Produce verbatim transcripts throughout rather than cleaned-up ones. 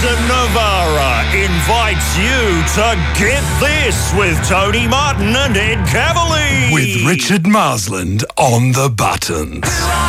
Jason Navarra invites you to Get This with Tony Martin and Ed Cavalier. With Richard Marsland on the buttons.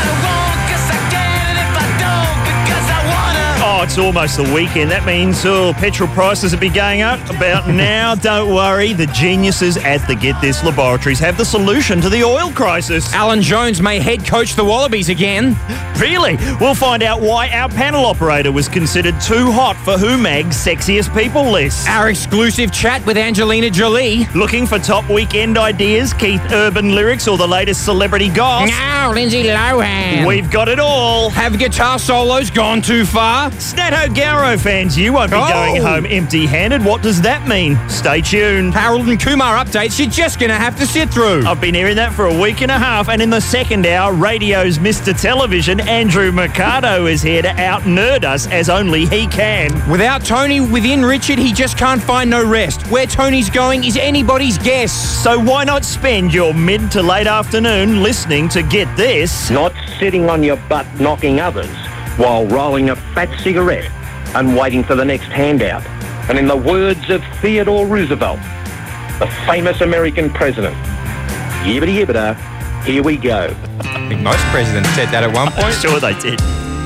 Oh, it's almost the weekend. That means oh, petrol prices will be going up about now. Don't worry, the geniuses at the Get This laboratories have the solution to the oil crisis. Alan Jones may head coach the Wallabies again. Really? We'll find out why our panel operator was considered too hot for Who Mag's Sexiest People list. Our exclusive chat with Angelina Jolie. Looking for top weekend ideas, Keith Urban lyrics, or the latest celebrity goss? No, Lindsay Lohan. We've got it all. Have guitar solos gone too far? Snatto Garrow fans, you won't be Oh. going home empty-handed. What does that mean? Stay tuned. Harold and Kumar updates you're just going to have to sit through. I've been hearing that for a week and a half, and in the second hour, radio's Mister Television, Andrew Mercado, is here to out-nerd us as only he can. Without Tony within Richard, he just can't find no rest. Where Tony's going is anybody's guess. So why not spend your mid to late afternoon listening to Get This? Not sitting on your butt knocking others while rolling a fat cigarette and waiting for the next handout. And in the words of Theodore Roosevelt, the famous American president, yibbity yibbida, here we go. I think most presidents said that at one I'm point. sure they did.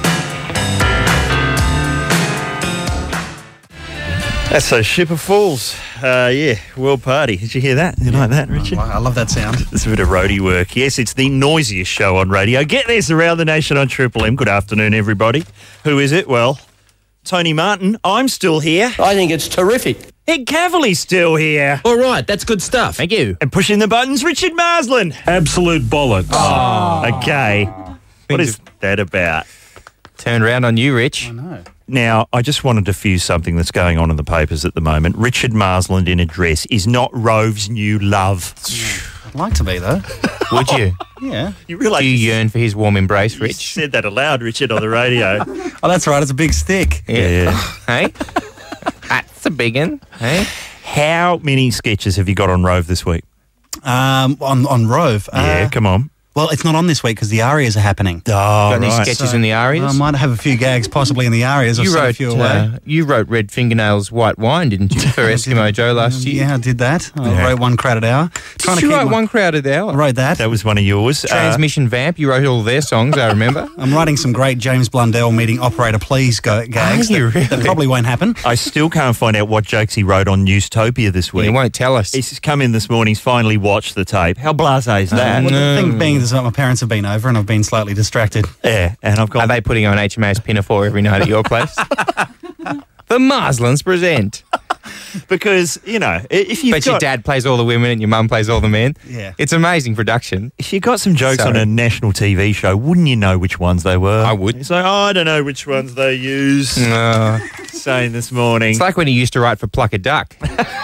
That's a ship of fools. Uh, yeah, world party. Did you hear that? You like that, Richard? I love that sound. It's a bit of roadie work. Yes, it's the noisiest show on radio. Get this around the nation on Triple M. Good afternoon, everybody. Who is it? Well, Tony Martin. I'm still here. I think it's terrific. Ed Cavalier's still here. All right, that's good stuff. Thank you. And pushing the buttons, Richard Marsland. Absolute bollocks. Oh. Okay. What is that about? Turned around on you, Rich. I know. Now, I just want to diffuse something that's going on in the papers at the moment. Richard Marsland in a dress is not Rove's new love. I'd like to be, though. Would you? Yeah. You realise Do you yearn for his warm embrace, you Rich? said that aloud, Richard, on the radio. Oh, that's right. It's a big stick. Yeah. Hey? That's a big one. Hey? How many sketches have you got on Rove this week? Um, on, on Rove. Yeah, Uh, come on. well, it's not on this week because the Arias are happening. Oh, Got any right. sketches So, in the Arias? I might have a few gags possibly in the Arias. I've you sent a wrote, few away. uh, you wrote Red Fingernails White Wine, didn't you, for Eskimo Joe last year? Yeah, I did that. I Yeah. wrote One Crowded Hour. Trying Did to you keep write my- One Crowded Hour? I wrote that. That was one of yours. Uh, Transmission Vamp, you wrote all their songs, I remember. I'm writing some great James Blundell meeting operator please go gags Are you that, that really? probably won't happen. I still can't find out what jokes he wrote on Newstopia this week. He won't tell us. He's just come in this morning, he's finally watched the tape. How blasé is that? Well, no. the thing being is that my parents have been over and I've been slightly distracted. Yeah, and I've Are got... they putting on H M S Pinafore every night at your place? The Marslands present. Because, you know, if you've But your got... dad plays all the women and your mum plays all the men. Yeah. It's amazing production. If you got some jokes Sorry. on a national T V show, wouldn't you know which ones they were? I would. It's like, oh, I don't know which ones they use. Uh, Saying this morning. it's like when he used to write for Pluck a Duck.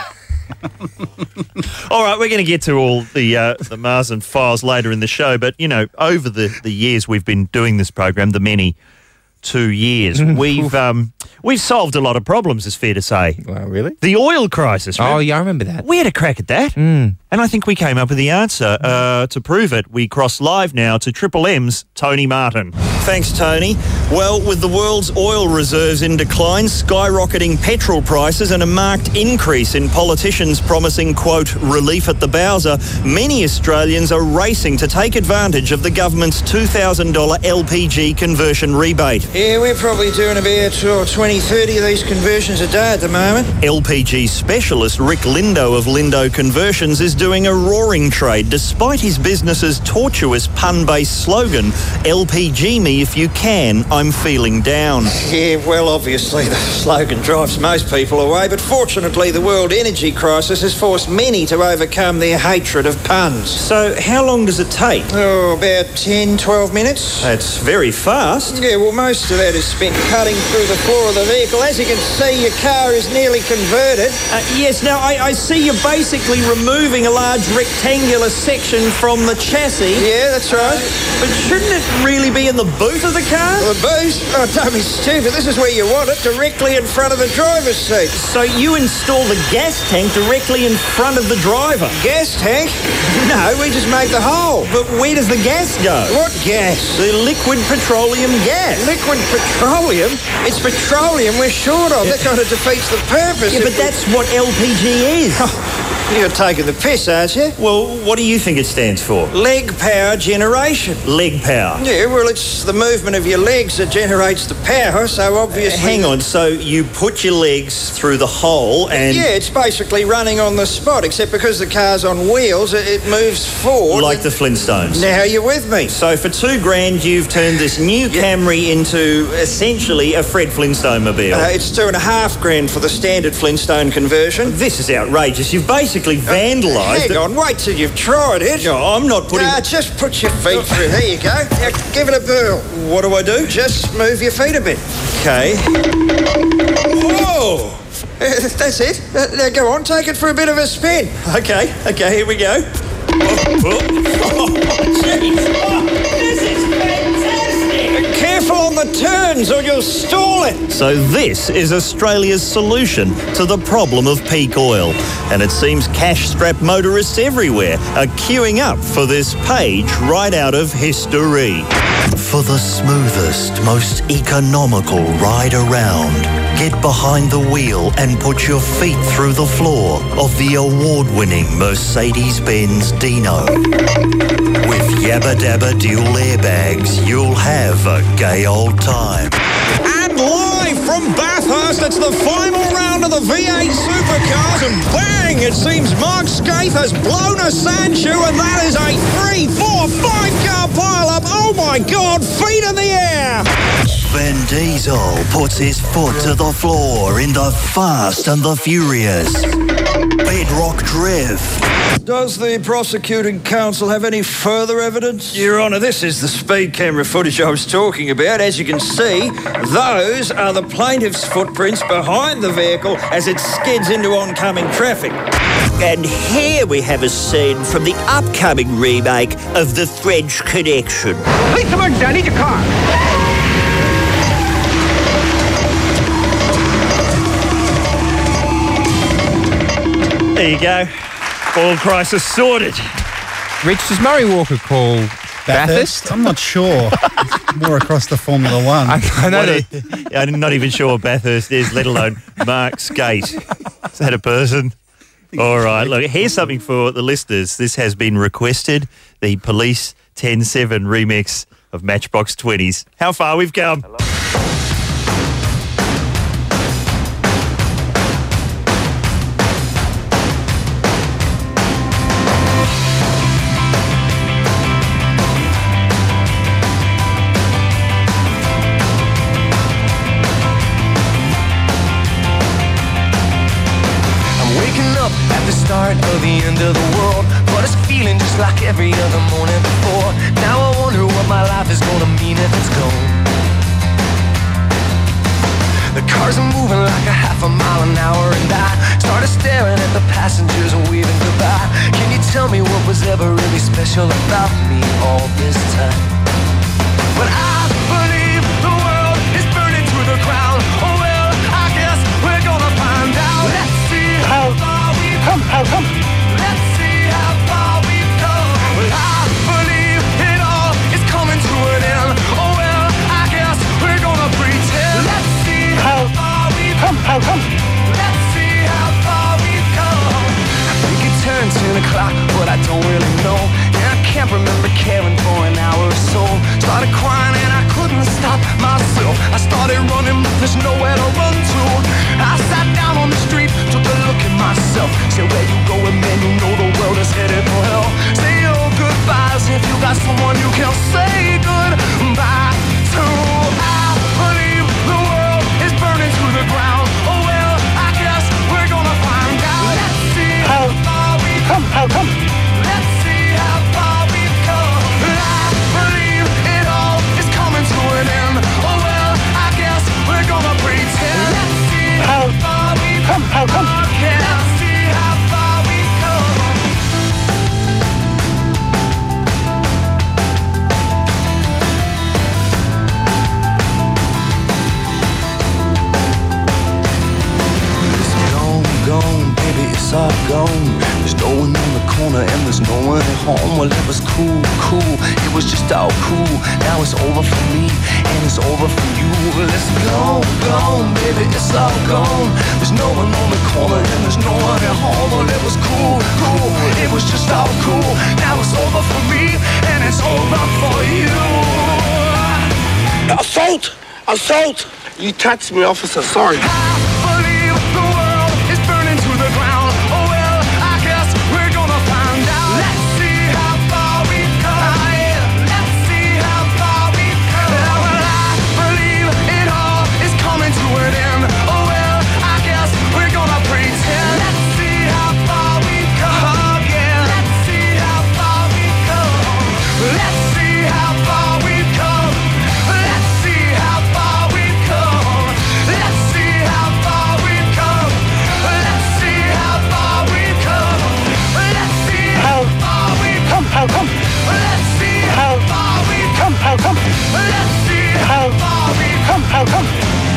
All right, we're going to get to all the uh, the Marsland files later in the show, but, you know, over the, the years we've been doing this program, the many two years, we've um, we've solved a lot of problems, it's fair to say. Well, really? The oil crisis. Oh, remember? yeah, I remember that. We had a crack at that, Mm. and I think we came up with the answer. Uh, to prove it, we cross live now to Triple M's Tony Martin. Thanks, Tony. Well, with the world's oil reserves in decline, skyrocketing petrol prices and a marked increase in politicians promising, quote, relief at the Bowser, many Australians are racing to take advantage of the government's two thousand dollars L P G conversion rebate. Yeah, we're probably doing about oh, twenty, thirty of these conversions a day at the moment. L P G specialist Rick Lindo of Lindo Conversions is doing a roaring trade despite his business's tortuous pun-based slogan, L P G me if you can, I'm feeling down. Yeah, well, obviously the slogan drives most people away, but fortunately the world energy crisis has forced many to overcome their hatred of puns. So how long does it take? Oh, about ten, twelve minutes. That's very fast. Yeah, well, most of that is spent cutting through the floor of the vehicle. As you can see, your car is nearly converted. Uh, yes, now I, I see you're basically removing a large rectangular section from the chassis. Yeah, that's right. But shouldn't it really be in the boot of the car? The boot? Oh, don't be stupid. This is where you want it, directly in front of the driver's seat. So you install the gas tank directly in front of the driver? Gas tank? No, we just make the hole. But where does the gas go? What gas? The liquid petroleum gas. Liquid petroleum? It's petroleum petroleum we're short of. That kind of defeats the purpose. Yeah, if but we- that's what L P G is. You're taking the piss, aren't you? Well, what do you think it stands for? Leg power generation. Leg power. Yeah, well, it's the movement of your legs that generates the power, so obviously... Hang on, so you put your legs through the hole and... Yeah, it's basically running on the spot, except because the car's on wheels, it, it moves forward. Like the Flintstones. Now you're with me. So for two grand, you've turned this new Camry into essentially a Fred Flintstone mobile. Uh, it's two and a half grand for the standard Flintstone conversion. This is outrageous. You've basically vandalised Hang it. on, wait till you've tried it. No, I'm not putting... Ah, just put your feet through. There you go. Now, give it a whirl. What do I do? Just move your feet a bit. Okay. Whoa! Uh, That's it. Uh, Now go on, take it for a bit of a spin. Okay, okay, here we go. Oh, oh. Oh, jeez. Oh, this is fantastic. Careful on the turns or you'll stall it. So this is Australia's solution to the problem of peak oil. And it seems cash-strapped motorists everywhere are queuing up for this page right out of history. For the smoothest, most economical ride around, get behind the wheel and put your feet through the floor of the award-winning Mercedes-Benz Dino. With Yabba Dabba dual airbags, you'll have a gay old time. And live from Bathurst, it's the final round of the V eight Supercars, and bang! It seems Mark Skaife has blown a sand shoe, and that is a three, four, five car pile-up. Oh my God, feet in the air! Vin Diesel puts his foot to the floor in the Fast and the Furious. Bedrock Drift. Does the prosecuting counsel have any further evidence? Your Honour, this is the speed camera footage I was talking about. As you can see, those are the plaintiff's footprints behind the vehicle as it skids into oncoming traffic. And here we have a scene from the upcoming remake of The French Connection. Please, emergency, I need your car. There you go. Oil crisis sorted. Rich, does Murray Walker call Bathurst? I'm not sure. It's more across the Formula One. I, I know What that. a- I'm not even sure what Bathurst is, let alone Mark Skate. Is that a person? All right, look, here's something for the listeners. This has been requested, the Police ten seven remix of Matchbox twenties. How far we've come. Start of the end of the world, but it's feeling just like every other morning before. Now I wonder what my life is gonna mean if it's gone. The cars are moving like a half a mile an hour, and I started staring at the passengers and waving goodbye. Can you tell me what was ever really special about me all this time? But I believe the world is burning to the ground. Oh well, I guess we're gonna find out. Let's see how far we've come. How come? Let's see how far we've come. Well, I believe it all is coming to an end. Oh well, I guess we're gonna pretend. Let's see how far we've come. How come? Let's see how far we've come. I think it turned ten o'clock, but I don't really know. And I can't remember caring for an hour or so. Started crying and I couldn't stop myself. I started running, but there's nowhere to run to. I sat down on the street, took a look at myself. Said, where you going, man? You know the world is headed for hell. Say your goodbyes if you got someone you can say goodbye to. I believe the world is burning to the ground. Oh well, I guess we're gonna find out. Let's see how far we've come. How come? Let's see how far we've come. I believe it all is coming to an end. Oh well, I guess we're gonna pretend. Let's see how far we've come. How come? Yeah, let's see how far we've come. It's gone, gone, baby, it's all gone. There's no one on the corner and there's no one at home. Well, it was cool, cool, it was just all cool. Now it's over for me and it's over for you. It's gone, gone, baby, it's all gone. There's no one on the corner and there's no one at home. Well, it was cool, cool, it was just all cool. Now it's over for me and it's over for you. Assault! Assault! You touched me, officer, sorry. I believe the world is burning to the ground. Oh well, I guess we're gonna find out. Let's see how far we've come. Let's see how far we've come. Well, I believe it all is coming to an end. Oh well, I guess we're gonna pretend. Let's see how far we've come. Oh yeah, let's see how far we've come. Let's see how far we've come. Let's see how far we've come. Let's see how far we've come. Let's see how far we've come. Let's see how far we've come. How come? Let's see how far we've Come, how come? Let's see how far we've Come, how come?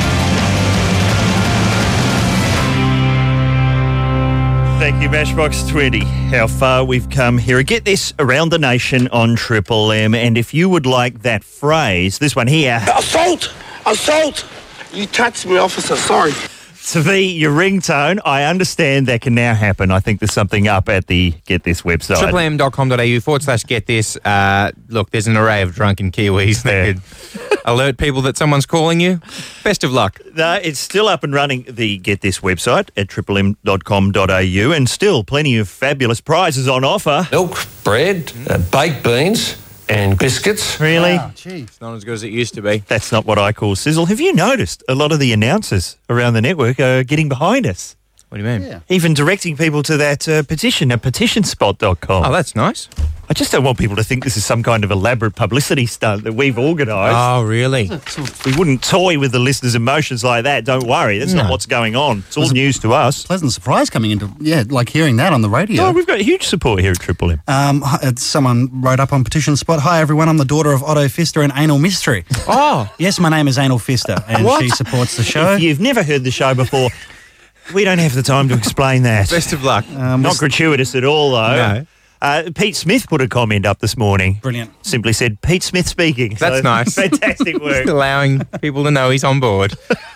Thank you, Matchbox twenty. How far we've come here. Get this, around the nation on Triple M. And if you would like that phrase, this one here, Assault! Assault! You touched me, officer, sorry. to be your ringtone, I understand that can now happen. I think there's something up at the Get This website. triple m dot com dot a u forward slash get this. Uh, look, there's an array of drunken Kiwis that could alert people that someone's calling you. Best of luck. No, it's still up and running, the Get This website at triple m dot com dot a u, and still plenty of fabulous prizes on offer. Milk, bread, uh, baked beans and biscuits. Really? Wow, gee. It's not as good as it used to be. That's not what I call sizzle. Have you noticed a lot of the announcers around the network are getting behind us? What do you mean? Yeah. Even directing people to that uh, petition at petition spot dot com. Oh, that's nice. I just don't want people to think this is some kind of elaborate publicity stunt that we've organised. Oh, really? We wouldn't toy with the listeners' emotions like that. Don't worry. That's No. not what's going on. It's all news to us. Pleasant surprise coming into, yeah, like hearing that on the radio. Oh, we've got huge support here at Triple M. Um, hi- uh, someone wrote up on Petition Spot, "Hi everyone, I'm the daughter of Otto Fister and Anal Mystery." Oh. Yes, my name is Anal Fister, and What? she supports the show. If you've never heard the show before, we don't have the time to explain that. Best of luck. Um, Not gratuitous at all, though. No. Uh, Pete Smith put a comment up this morning. Brilliant. Simply said, Pete Smith speaking. That's So, nice. Fantastic work. Allowing people to know he's on board.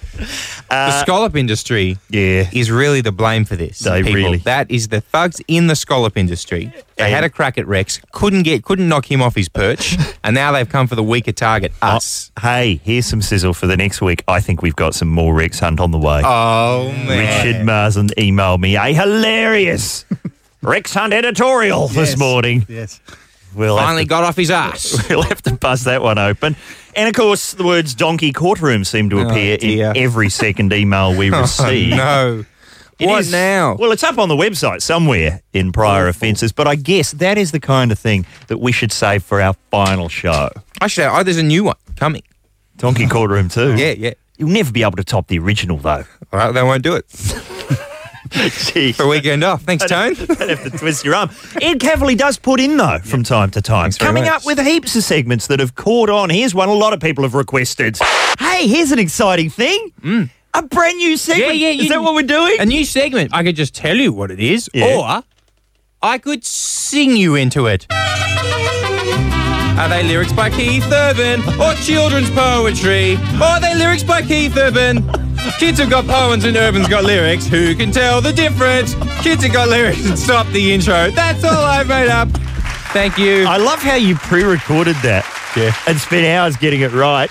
the scallop industry Yeah. is really the blame for this. They people. really- That is the thugs in the scallop industry. They had a crack at Rex, couldn't get, couldn't knock him off his perch, and now they've come for the weaker target, us. Oh, hey, here's some sizzle for the next week. I think we've got some more Rex Hunt on the way. Oh, man. Richard Marsden emailed me a hilarious Rex Hunt editorial this Yes. morning. Yes. We'll have Finally to- got off his ass. We'll have to bust that one open. And, of course, the words donkey courtroom seem to appear dear. in every second email we receive. Oh, no. It What is- now? Well, it's up on the website somewhere in prior offences, but I guess that is the kind of thing that we should save for our final show. I should have, oh, there's a new one coming. Donkey Courtroom too. Yeah, yeah. You'll never be able to top the original, though. All right, they won't do it. Gee. For a weekend off. Thanks, Tone. Don't have to twist your arm. Ed Cavalier does put in, though, from time to time. Thanks very Coming much. up with heaps of segments that have caught on. Here's one a lot of people have requested. Hey, here's an exciting thing. Mm. A brand new segment. Yeah, yeah. Is you- that what we're doing? A new segment. I could just tell you what it is, Yeah. or I could sing you into it. Are they lyrics by Keith Urban or children's poetry? Or are they lyrics by Keith Urban? Kids have got poems and Urban's got lyrics. Who can tell the difference? Kids have got lyrics and stop the intro. That's all I've made up. Thank you. I love how you pre-recorded that. Yeah. And spent hours getting it right.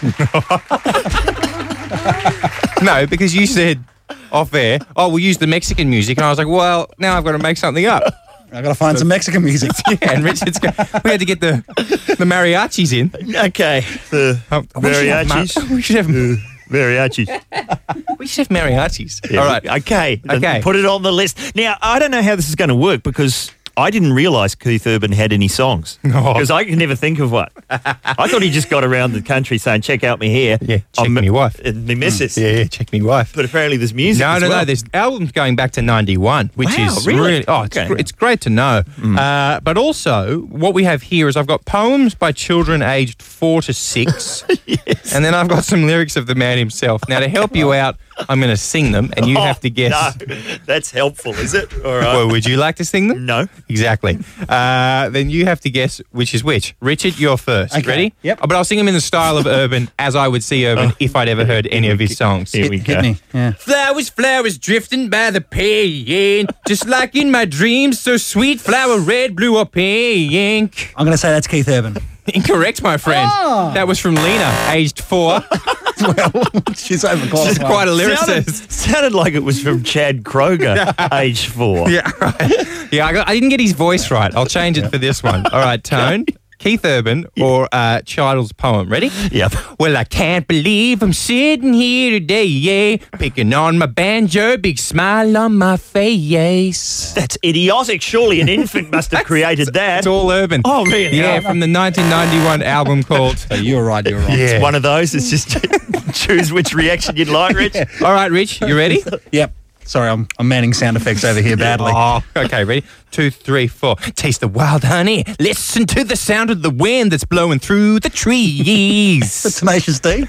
No, because you said off air, oh, we'll use the Mexican music. And I was like, well, now I've got to make something up. I got to find some Mexican music. Yeah, and Richard's got, we had to get the the mariachis in. Okay. The Um, we should have mar- mariachis. We should have, Mariachis. we should have mariachis. Yeah, All right. Okay. Then Okay. Put it on the list. Now, I don't know how this is going to work because I didn't realise Keith Urban had any songs. Oh. Because I can never think of one. I thought he just got around the country saying, check out me here. Yeah, check I'm- me wife. And me missus. Yeah, yeah, check me wife. But apparently there's music No, as no, well. no. This album's going back to ninety-one, which Wow, is really? oh, it's, Okay. gr- it's great to know. Uh, but also, what we have here is I've got poems by children aged four to six, and then I've got some lyrics of the man himself. Now, to help you out, I'm going to sing them, and you Oh, have to guess. No, that's helpful, is it? All right. Well, would you like to sing them? No. Exactly. Uh, then you have to guess which is which. Richard, you're first. Okay. Ready? Yep. But I'll sing them in the style of Urban, as I would see Urban if I'd ever heard any of his songs. Here we Hit, go. hit me. Yeah. Flowers, flowers drifting by the pane, just like in my dreams, so sweet, flower red, blue, or pink. I'm going to say that's Keith Urban. Incorrect, my friend. Oh. That was from Lena, aged four. Well, she's overqualified. She's quite a Sounded, lyricist. sounded like it was from Chad Kroger, age four. Yeah, right. Yeah, I, got, I didn't get his voice right. I'll change it for this one. All right, Tone. Keith Urban or uh, Child's poem. Ready? Yep. Well, I can't believe I'm sitting here today, yeah, picking on my banjo, big smile on my face. That's idiotic. Surely an infant must have created that. It's all Urban. Oh, really? Yeah, from the nineteen ninety-one album called... So you're right, you're right. It's one of those. It's just choose which reaction you'd like, Rich. All right, Rich, you ready? Yep. Sorry, I'm, I'm manning sound effects over here badly. Oh, okay, ready? Two, three, four. Taste the wild honey. Listen to the sound of the wind that's blowing through the trees. The Tenacious D.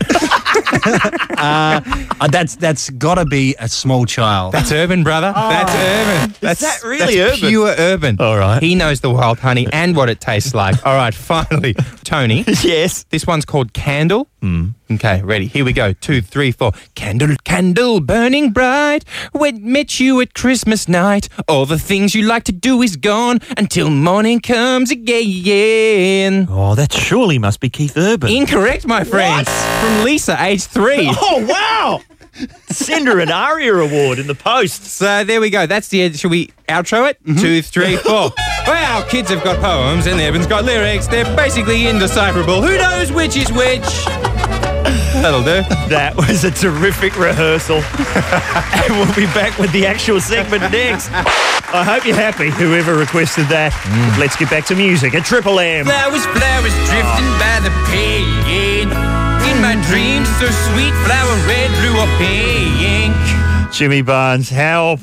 uh, uh, that's that's got to be a small child. That's Urban, brother. That's Urban. That's, that really that's Urban? pure Urban. All right. He knows the wild honey and what it tastes like. All right, finally, Tony. Yes. This one's called Candle. Mm. Okay, ready? Here we go. Two, three, four. Candle, candle, burning bright. When met you at Christmas night. All the things you like to do is gone until morning comes again. Oh, that surely must be Keith Urban. Incorrect, my friend. From Lisa, age three. Oh, wow. Send her an ARIA award in the post. So there we go. That's the end. Should we outro it? Mm-hmm. Two, three, four. Wow, kids have got poems and Urban's got lyrics. They're basically indecipherable. Who knows which is which? That'll do. That was a terrific rehearsal. And we'll be back with the actual segment next. I hope you're happy, whoever requested that. Mm. Let's get back to music at Triple M. Flowers, flowers drifting by the pane. In my dreams, so sweet, flower red, blue, or pink. Jimmy Barnes, help.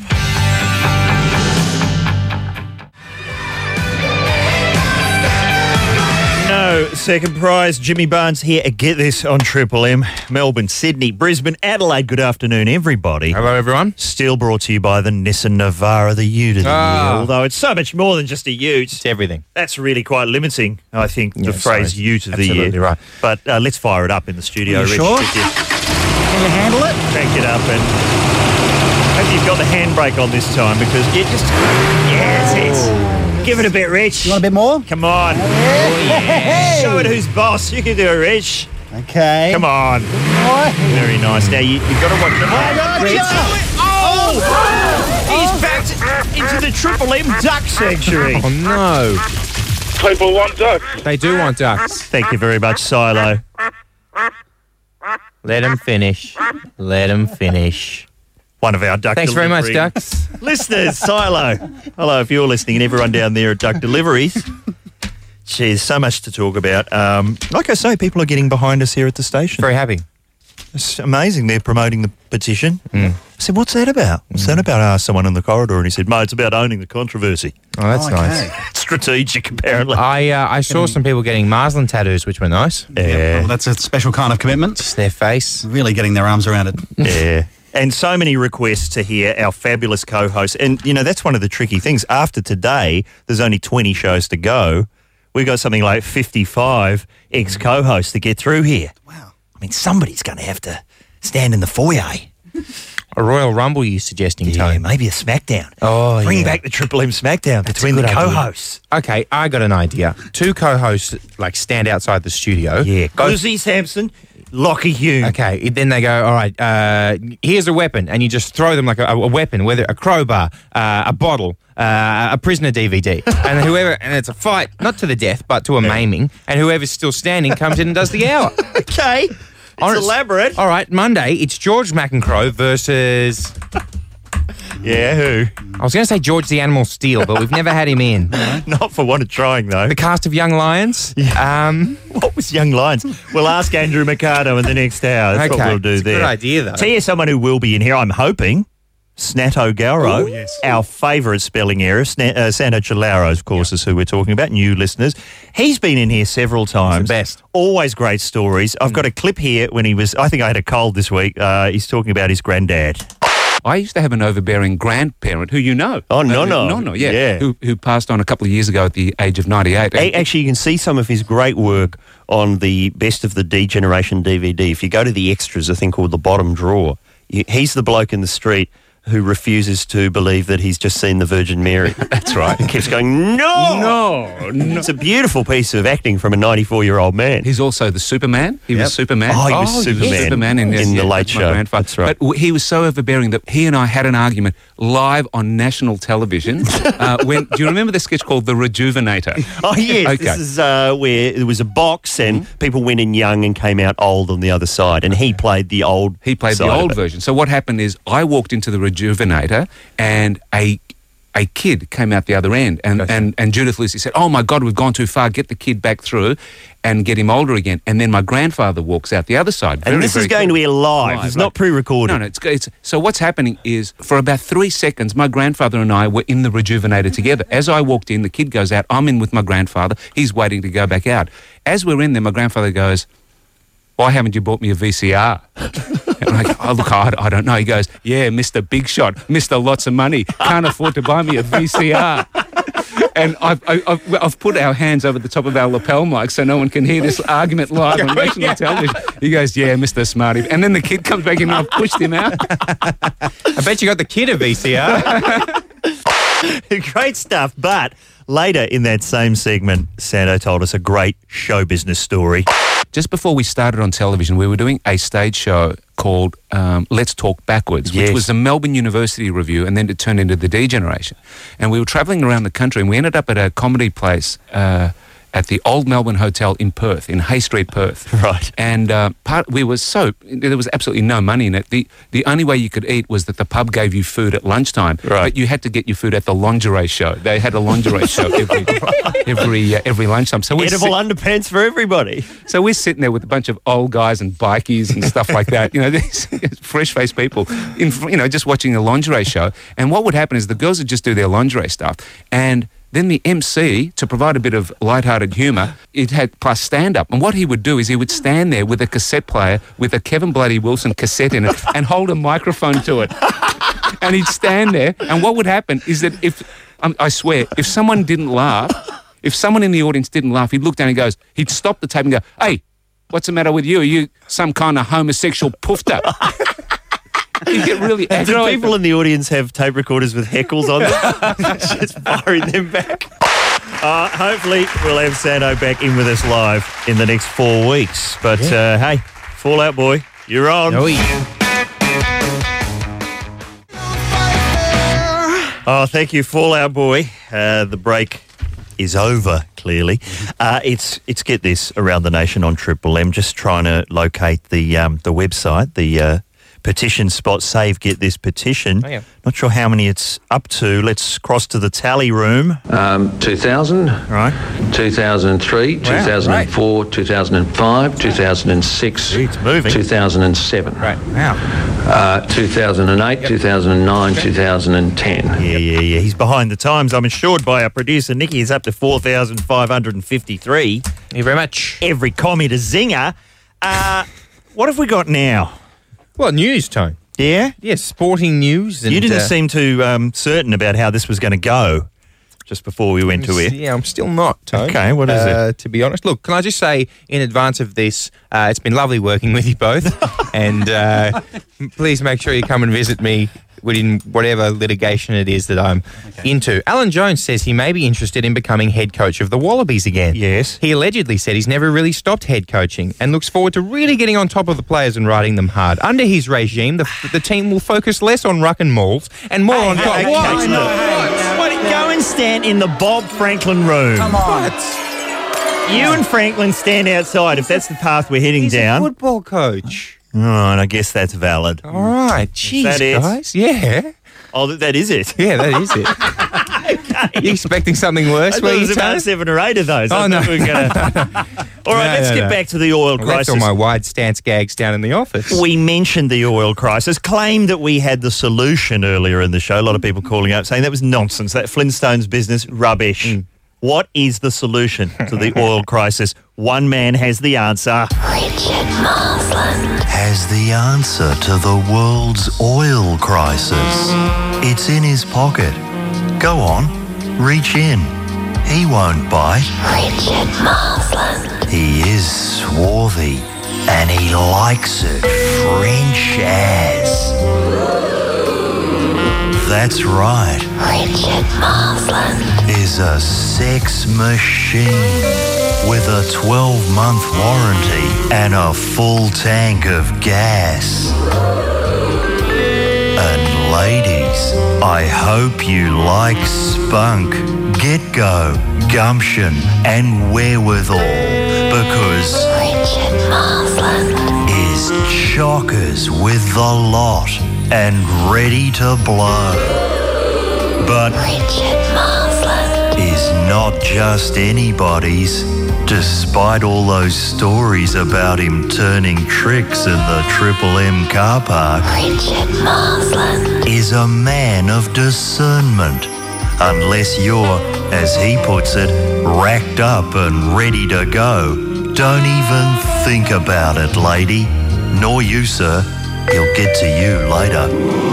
No second prize. Jimmy Barnes here. Get this on Triple M. Melbourne, Sydney, Brisbane, Adelaide. Good afternoon, everybody. Hello, everyone. Still brought to you by the Nissan Navara, the ute of the Ah. year. Although it's so much more than just a ute. It's everything. That's really quite limiting, I think, the Yeah, phrase sorry. ute of the year. Absolutely right. But uh, let's fire it up in the studio, Are you Rich. sure? If you Can you handle it? crank it up and hope you've got the handbrake on this time because you just... Yes, it's... Give it a bit, Rich. You want a bit more? Come on. Oh, yeah. Show it who's boss. You can do it, Rich. Okay. Come on. Very nice. Now, you, you've got to watch the... got Rich. you. Oh! He's backed into the Triple M duck sanctuary. Oh, no. People want ducks. They do want ducks. Thank you very much, Silo. Let them finish. Let them finish. One of our duck Thanks very much, delivery ducks. listeners, Silo. Hello, if you're listening, and everyone down there at Duck Deliveries. Geez, so much to talk about. Um, like I say, people are getting behind us here at the station. Very happy. It's amazing. They're promoting the petition. Mm. I said, what's that about? What's that about? I asked someone in the corridor, and he said, mate, it's about owning the controversy. Oh, that's Okay. nice. Strategic, apparently. I uh, I saw some people getting Marsland tattoos, which were nice. yeah. Well, that's a special kind of commitment. Just their face. Really getting their arms around it. Yeah. And so many requests to hear our fabulous co-hosts. And, you know, that's one of the tricky things. After today, there's only twenty shows to go. We've got something like fifty-five ex-co-hosts to get through here. Wow. I mean, somebody's going to have to stand in the foyer. A Royal Rumble, you suggesting, Yeah, Tony? maybe a SmackDown. Oh, Bring yeah. back the Triple M SmackDown That's between a the good idea. co-hosts. Okay, I got an idea. Two co-hosts, like, stand outside the studio. Yeah. Both- Guzzy Sampson, Lockie Hume. Okay, then they go, all right, uh, here's a weapon, and you just throw them like a, a weapon, whether a crowbar, uh, a bottle, uh, a prisoner D V D, and whoever, and it's a fight, not to the death, but to a maiming, and whoever's still standing comes in and does the hour. Okay. It's Honest- elaborate. All right, Monday, it's George McEncroe versus... Yeah, who? I was going to say George the Animal Steel, but we've never had him in. Not for want of trying, though. The cast of Young Lions. Um, What was Young Lions? We'll ask Andrew Mercado in the next hour. That's okay, what we'll do it's a there. good idea, though. Tell you someone who will be in here, I'm hoping. Snato Gauro, Oh, yes. our favourite spelling error. Sna- uh, Santo Chilaro, of course, is who we're talking about, new listeners. He's been in here several times. the best. Always great stories. I've got a clip here when he was, I think I had a cold this week. Uh, he's talking about his granddad. I used to have an overbearing grandparent who you know. Oh, no, no. No, no, yeah. Yeah. Who, who passed on a couple of years ago at the age of ninety-eight. A- Actually, you can see some of his great work on the Best of the D Generation D V D. If you go to the extras, a thing called The Bottom Drawer, you, he's the bloke in the street who refuses to believe that he's just seen the Virgin Mary. That's right. And keeps going, no! No, no. It's a beautiful piece of acting from a ninety-four-year-old man. He's also the Superman. He Yep. was Superman. Oh, he was yes, Superman Superman in, in yeah, the late that's my show. grandfather. That's right. But w- he was so overbearing that he and I had an argument live on national television. uh, when do you remember the sketch called The Rejuvenator? Oh, yes. Okay. This is uh, where there was a box and Mm-hmm. people went in young and came out old on the other side. And he played the old He played side the of old it. version. So what happened is I walked into the Rejuvenator and a a kid came out the other end. And, and, and Judith Lucy said, oh, my God, we've gone too far. Get the kid back through and get him older again. And then my grandfather walks out the other side. And Very, this very is going to quick. be live. It's not pre-recorded. No, no. It's, it's, so what's happening is for about three seconds, my grandfather and I were in the Rejuvenator together. As I walked in, the kid goes out. I'm in with my grandfather. He's waiting to go back out. As we're in there, my grandfather goes, why haven't you bought me a V C R? And I go, oh, look, I, I don't know. He goes, yeah, Mister Big Shot, Mister Lots of Money, can't afford to buy me a V C R. And I've, I- I've, I've put our hands over the top of our lapel mic so no one can hear this argument live on national television. He goes, yeah, Mister Smarty. And then the kid comes back in and I've pushed him out. I bet you got the kid a V C R. Great stuff. But later in that same segment, Santo told us a great show business story. Just before we started on television, we were doing a stage show called um, Let's Talk Backwards, Yes. which was the Melbourne University review, and then it turned into the D Generation. And we were travelling around the country, and we ended up at a comedy place uh, at the Old Melbourne Hotel in Perth, in Hay Street, Perth. Right. And uh, part, we were so, there was absolutely no money in it. The the only way you could eat was that the pub gave you food at lunchtime, Right. but you had to get your food at the lingerie show. They had a lingerie show every every uh, every lunchtime. So we're Edible sit- underpants for everybody. so we're sitting there with a bunch of old guys and bikies and stuff like that, you know, these fresh-faced people, in, fr- you know, just watching the lingerie show. And what would happen is the girls would just do their lingerie stuff, and then the M C, to provide a bit of light-hearted humour, it had plus stand-up. And what he would do is he would stand there with a cassette player with a Kevin Bloody Wilson cassette in it and hold a microphone to it. And he'd stand there, and what would happen is that if, um, I swear, if someone didn't laugh, if someone in the audience didn't laugh, he'd look down and he goes, he'd stop the tape and go, hey, what's the matter with you? Are you some kind of homosexual poofter? You get really Do aggro. people in the audience have tape recorders with heckles on them? Just firing them back. Uh, hopefully, we'll have Santo back in with us live in the next four weeks. But uh, hey, Fallout Boy, you're on. Oh, Oh, thank you, Fallout Boy. Uh, the break is over, clearly. Uh, it's, it's get this, around the nation on Triple M, just trying to locate the um, the website, the uh, petition spot, save Get This petition. Oh, yeah. Not sure how many it's up to. Let's cross to the tally room. Um, two thousand, Right. two thousand three, two thousand four, two thousand five, two thousand six, Gee, it's moving. two thousand seven, right. Wow. uh, two thousand eight, two thousand nine, two thousand ten. Yeah, yeah, yeah. He's behind the times. I'm assured by our producer, Nikki, is up to four thousand five hundred fifty-three. Thank you very much. Every comment a zinger. Uh, what have we got now? Well, news, Tone. Yeah? Yes, sporting news. And, You didn't uh, seem too um, certain about how this was going to go just before we went to it. Yeah, I'm still not, Tone. Okay, what is uh, it? To be honest. Look, can I just say in advance of this, uh, it's been lovely working with you both. and uh, please make sure you come and visit me within whatever litigation it is that I'm into. Alan Jones says he may be interested in becoming head coach of the Wallabies again. Yes. He allegedly said he's never really stopped head coaching and looks forward to really getting on top of the players and riding them hard. Under his regime, the, the team will focus less on ruck and mauls and more on... Hey, top. hey, What? hey, No, hey, What? Go and stand in the Bob Franklin room. Come on. You and Franklin stand outside if that's the path we're heading He's down. a football coach. All right, I guess that's valid. All right. Jeez, that it? guys. Yeah. Oh, that, that is it. Yeah, that is it. Okay. You expecting something worse? I were thought it you, was about Tony? seven or eight of those. I Oh, no. thought we were gonna... All right, No, let's no, get no. back to the oil Well, crisis. that's all my wide stance gags down in the office. We mentioned the oil crisis, claimed that we had the solution earlier in the show. A lot of people calling up saying that was nonsense, that Flintstones business, rubbish. Mm. What is the solution to the oil crisis? One man has the answer. Richard Marsland has the answer to the world's oil crisis. It's in his pocket. Go on, reach in. He won't bite. Richard Marsland. He is swarthy and he likes it French as. That's right. Richard Marsland is a sex machine with a twelve-month warranty and a full tank of gas. And ladies, I hope you like spunk, get-go, gumption and wherewithal, because Richard Marsland is chockers with the lot and ready to blow. But Richard Marsland is not just anybody's, despite all those stories about him turning tricks in the Triple M car park. Richard Marsland is a man of discernment, unless you're, as he puts it, racked up and ready to go. Don't even think about it, lady. Nor you, sir. He'll get to you later.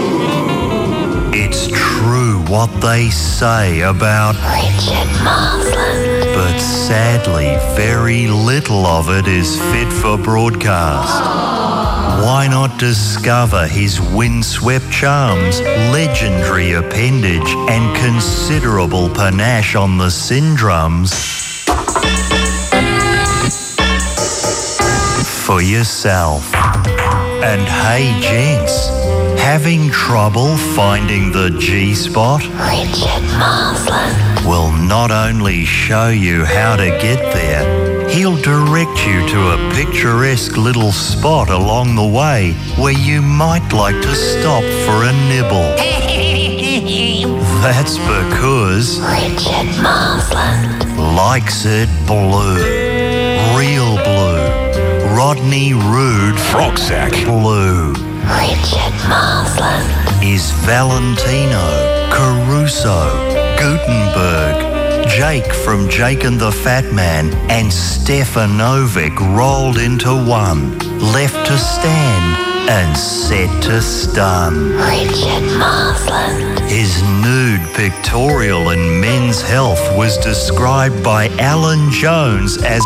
It's true what they say about Richard Marsland, but sadly, very little of it is fit for broadcast. Why not discover his windswept charms, legendary appendage, and considerable panache on the syndromes for yourself? And hey, gents, having trouble finding the G-spot? Richard Marsland will not only show you how to get there, he'll direct you to a picturesque little spot along the way where you might like to stop for a nibble. That's because Richard Marsland likes it blue, real blue. Rodney Rude Frocksack blue. Richard Marsland is Valentino, Caruso, Gutenberg, Jake from Jake and the Fat Man, and Stefanovic rolled into one, left to stand and set to stun. Richard Marsland. His nude pictorial in Men's Health was described by Alan Jones as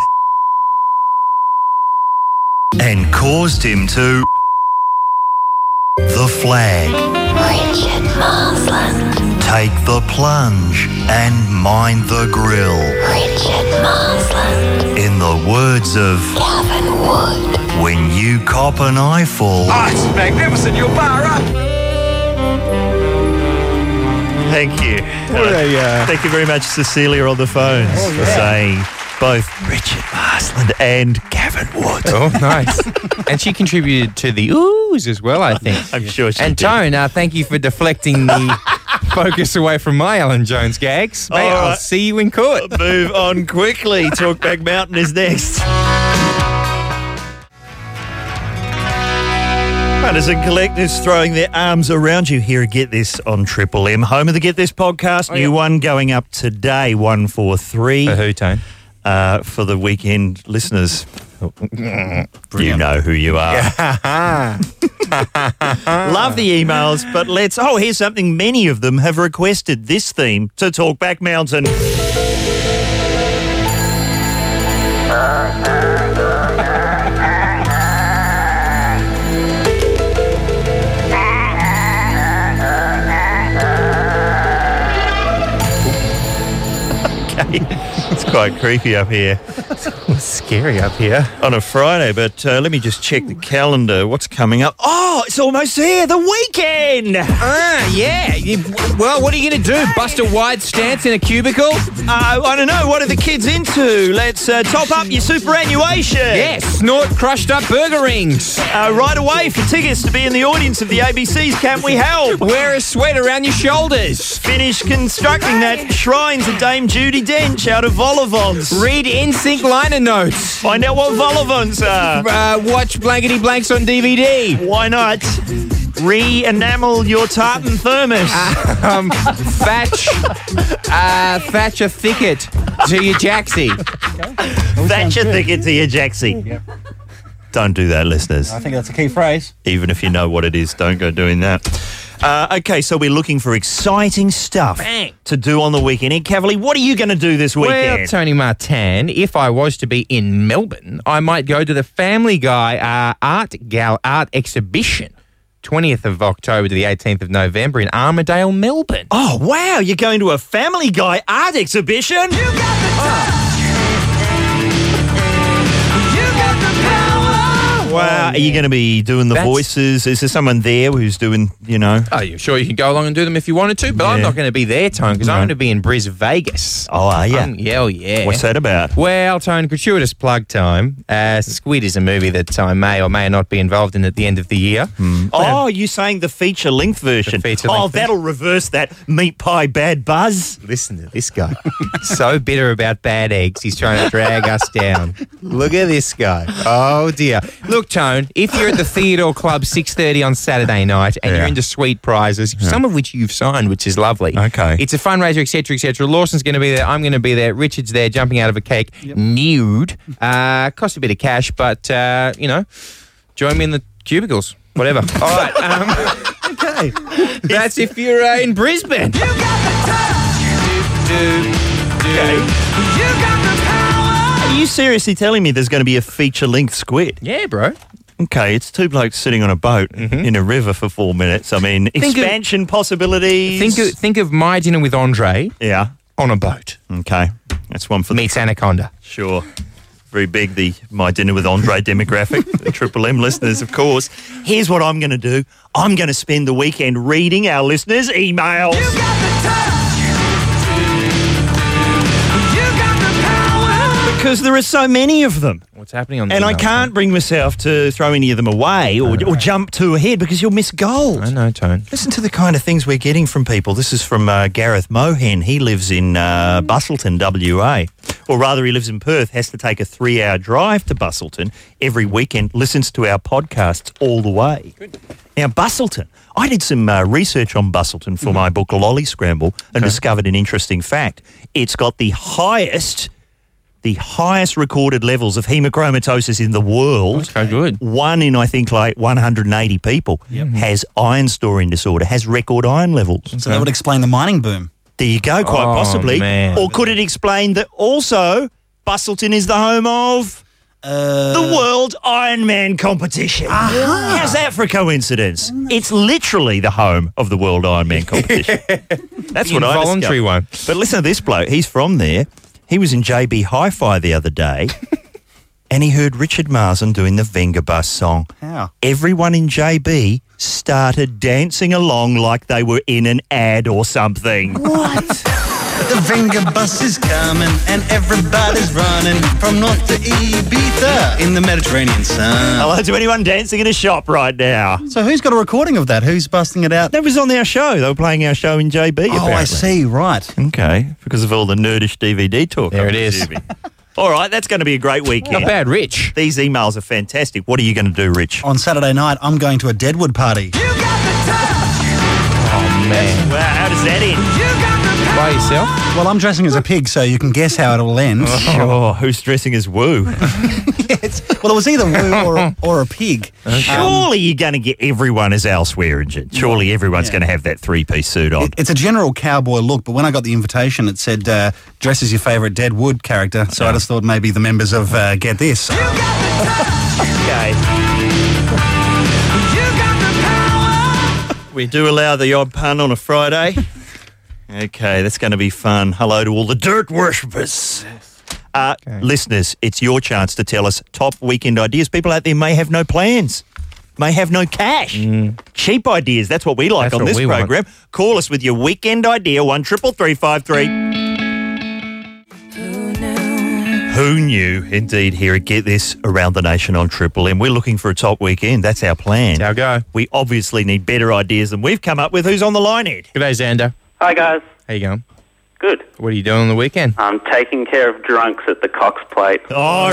and caused him to the flag. Richard Marsland. Take the plunge and mind the grill. Richard Marsland. In the words of Gavin Wood. When you cop an eyeful. Oh, it's magnificent. You'll bar up. Thank you. What a, uh, Thank you very much, Cecilia, on the phones Oh, for yeah. saying both Richard Marsland and Gavin Wood. Oh, nice. And she contributed to the oohs as well, I think. I'm sure she And did. Tone, uh, thank you for deflecting the focus away from my Alan Jones gags. Mate, All I'll right. see you in court. Move on quickly. Talkback Mountain is next. Hunters and collectors throwing their arms around you here at Get This on Triple M. Home of the Get This podcast. Oh, New yeah. one going up today, one four three. For who, Tone? Uh, for the weekend listeners. You know who you are. Love the emails, but let's... Oh, here's something many of them have requested this theme to Talkback Mountain. Okay. It's quite creepy up here. It's scary up here. On a Friday, but uh, let me just check the calendar. What's coming up? Oh, it's almost here. The weekend. Ah, yeah. You, well, what are you going to do? Bust a wide stance in a cubicle? Uh, I don't know. What are the kids into? Let's uh, top up your superannuation. Yes, snort crushed up burger rings. Uh, right away for tickets to be in the audience of the A B C's Can't We Help? Wear a sweat around your shoulders. Finish constructing that shrine to Dame Judi Dench out of Volivants. Read N Sync liner notes. Find out what Volivants are. Uh, watch Blankety Blanks on D V D. Why not? Re-enamel your tartan thermos. Um, thatch, uh, thatch a thicket to your jacksie. Okay. Thatch a thicket to your jacksie. Yep. Don't do that, listeners. I think that's a key phrase. Even if you know what it is, don't go doing that. Uh, okay, so we're looking for exciting stuff Bang. to do on the weekend. Ed Cavalier, what are you going to do this weekend? Well, Tony Martin, if I was to be in Melbourne, I might go to the Family Guy uh, art gal art exhibition. twentieth of October to the eighteenth of November in Armidale, Melbourne. Oh, wow, you're going to a Family Guy art exhibition? You got the oh. Wow, are you going to be doing the That's- voices? Is there someone there who's doing, you know? Oh, you're sure you can go along and do them if you wanted to, but I'm Yeah. not going to be there, Tone, because No. I'm going to be in Bris Vegas. Oh, are you? Um, yeah, oh, yeah. What's that about? Well, Tone, gratuitous plug time. Uh, Squid is a movie that I may or may not be involved in at the end of the year. Oh, you saying the feature-length version? The feature-length oh, version. that'll reverse that meat pie bad buzz. Listen to this guy. So bitter about bad eggs, he's trying to drag us down. Look at this guy. Oh, dear. Look, Tone, if you're at the Theodore Club six thirty on Saturday night and Yeah. you're into sweet prizes, some of which you've signed, which is lovely. Okay. It's a fundraiser, et cetera, et cetera. Lawson's going to be there. I'm going to be there. Richard's there, jumping out of a cake, nude. Uh, costs a bit of cash, but, uh, you know, join me in the cubicles. Whatever. All right. Um, Okay. that's if you're uh, in Brisbane. You got the touch. Do, do, do. You got the power. Are you seriously telling me there's going to be a feature-length Squid? Yeah, bro. Okay, it's two blokes sitting on a boat in a river for four minutes. I mean, Think of- expansion possibilities. Think of, think of My Dinner with Andre Yeah. on a boat. Okay. That's one for Meets Anaconda. Sure. Very big, the My Dinner with Andre demographic, the Triple M listeners, of course. Here's what I'm going to do. I'm going to spend the weekend reading our listeners' emails. You got the touch. You got the power. Because there are so many of them. What's happening on the And I emails, can't mate? bring myself to throw any of them away or, or jump too ahead because you'll miss gold. I know, Tone. Listen to the kind of things we're getting from people. This is from uh, Gareth Mohen. He lives in uh, Bustleton, W A. Or rather, he lives in Perth, has to take a three-hour drive to Bustleton every weekend, listens to our podcasts all the way. Good. Now, Bustleton. I did some uh, research on Bustleton for my book, Lolly Scramble, and discovered an interesting fact. It's got the highest... the highest recorded levels of hemochromatosis in the world. Okay, good. One in, I think, like one hundred eighty people has iron storing disorder, has record iron levels. So that would explain the mining boom. There you go, quite Oh, possibly. man. Or could it explain that also Bustleton is the home of Uh, the World Ironman competition? How's that for a coincidence? It's literally the home of the World Ironman competition. That's what I Involuntary discovered. one. But listen to this bloke. He's from there. He was in J B Hi-Fi the other day and he heard Richard Marsden doing the Venga Bus song. How? Everyone in J B started dancing along like they were in an ad or something. What? The Venga bus is coming and everybody's running from north to Ibiza in the Mediterranean sun. Hello to anyone dancing in a shop right now. So who's got a recording of that? Who's busting it out? That was on our show. They were playing our show in J B, Oh, apparently. I see. Right. Okay, because of all the nerdish D V D talk. There I'm it is. presuming. All right, that's going to be a great weekend. Not bad, Rich. These emails are fantastic. What are you going to do, Rich? On Saturday night, I'm going to a Deadwood party. Oh, man. Wow, how does that end? By yourself? Well, I'm dressing as a pig, so you can guess how it'll end. Oh, who's dressing as Woo? It's, well, it was either woo or a, or a pig. Surely you're going to get everyone as Al Swearingen. Surely everyone's Yeah. going to have that three-piece suit on. It, it's a general cowboy look, but when I got the invitation, it said, uh, dress as your favourite Deadwood character. So I just thought maybe the members of uh, Get This. Okay. We do allow the odd pun on a Friday. Okay, that's going to be fun. Hello to all the dirt worshippers. Uh, Okay. Listeners, it's your chance to tell us top weekend ideas. People out there may have no plans, may have no cash. Cheap ideas, that's what we like That's on what this we want. program. Call us with your weekend idea, one triple three five three. Who knew? Indeed, here at Get This around the nation on Triple M. We're looking for a top weekend. That's our plan. That's our go. We obviously need better ideas than we've come up with. Who's on the line, Ed? G'day, Xander. Hi, guys. How you going? Good. What are you doing on the weekend? I'm taking care of drunks at the Cox Plate. Oh,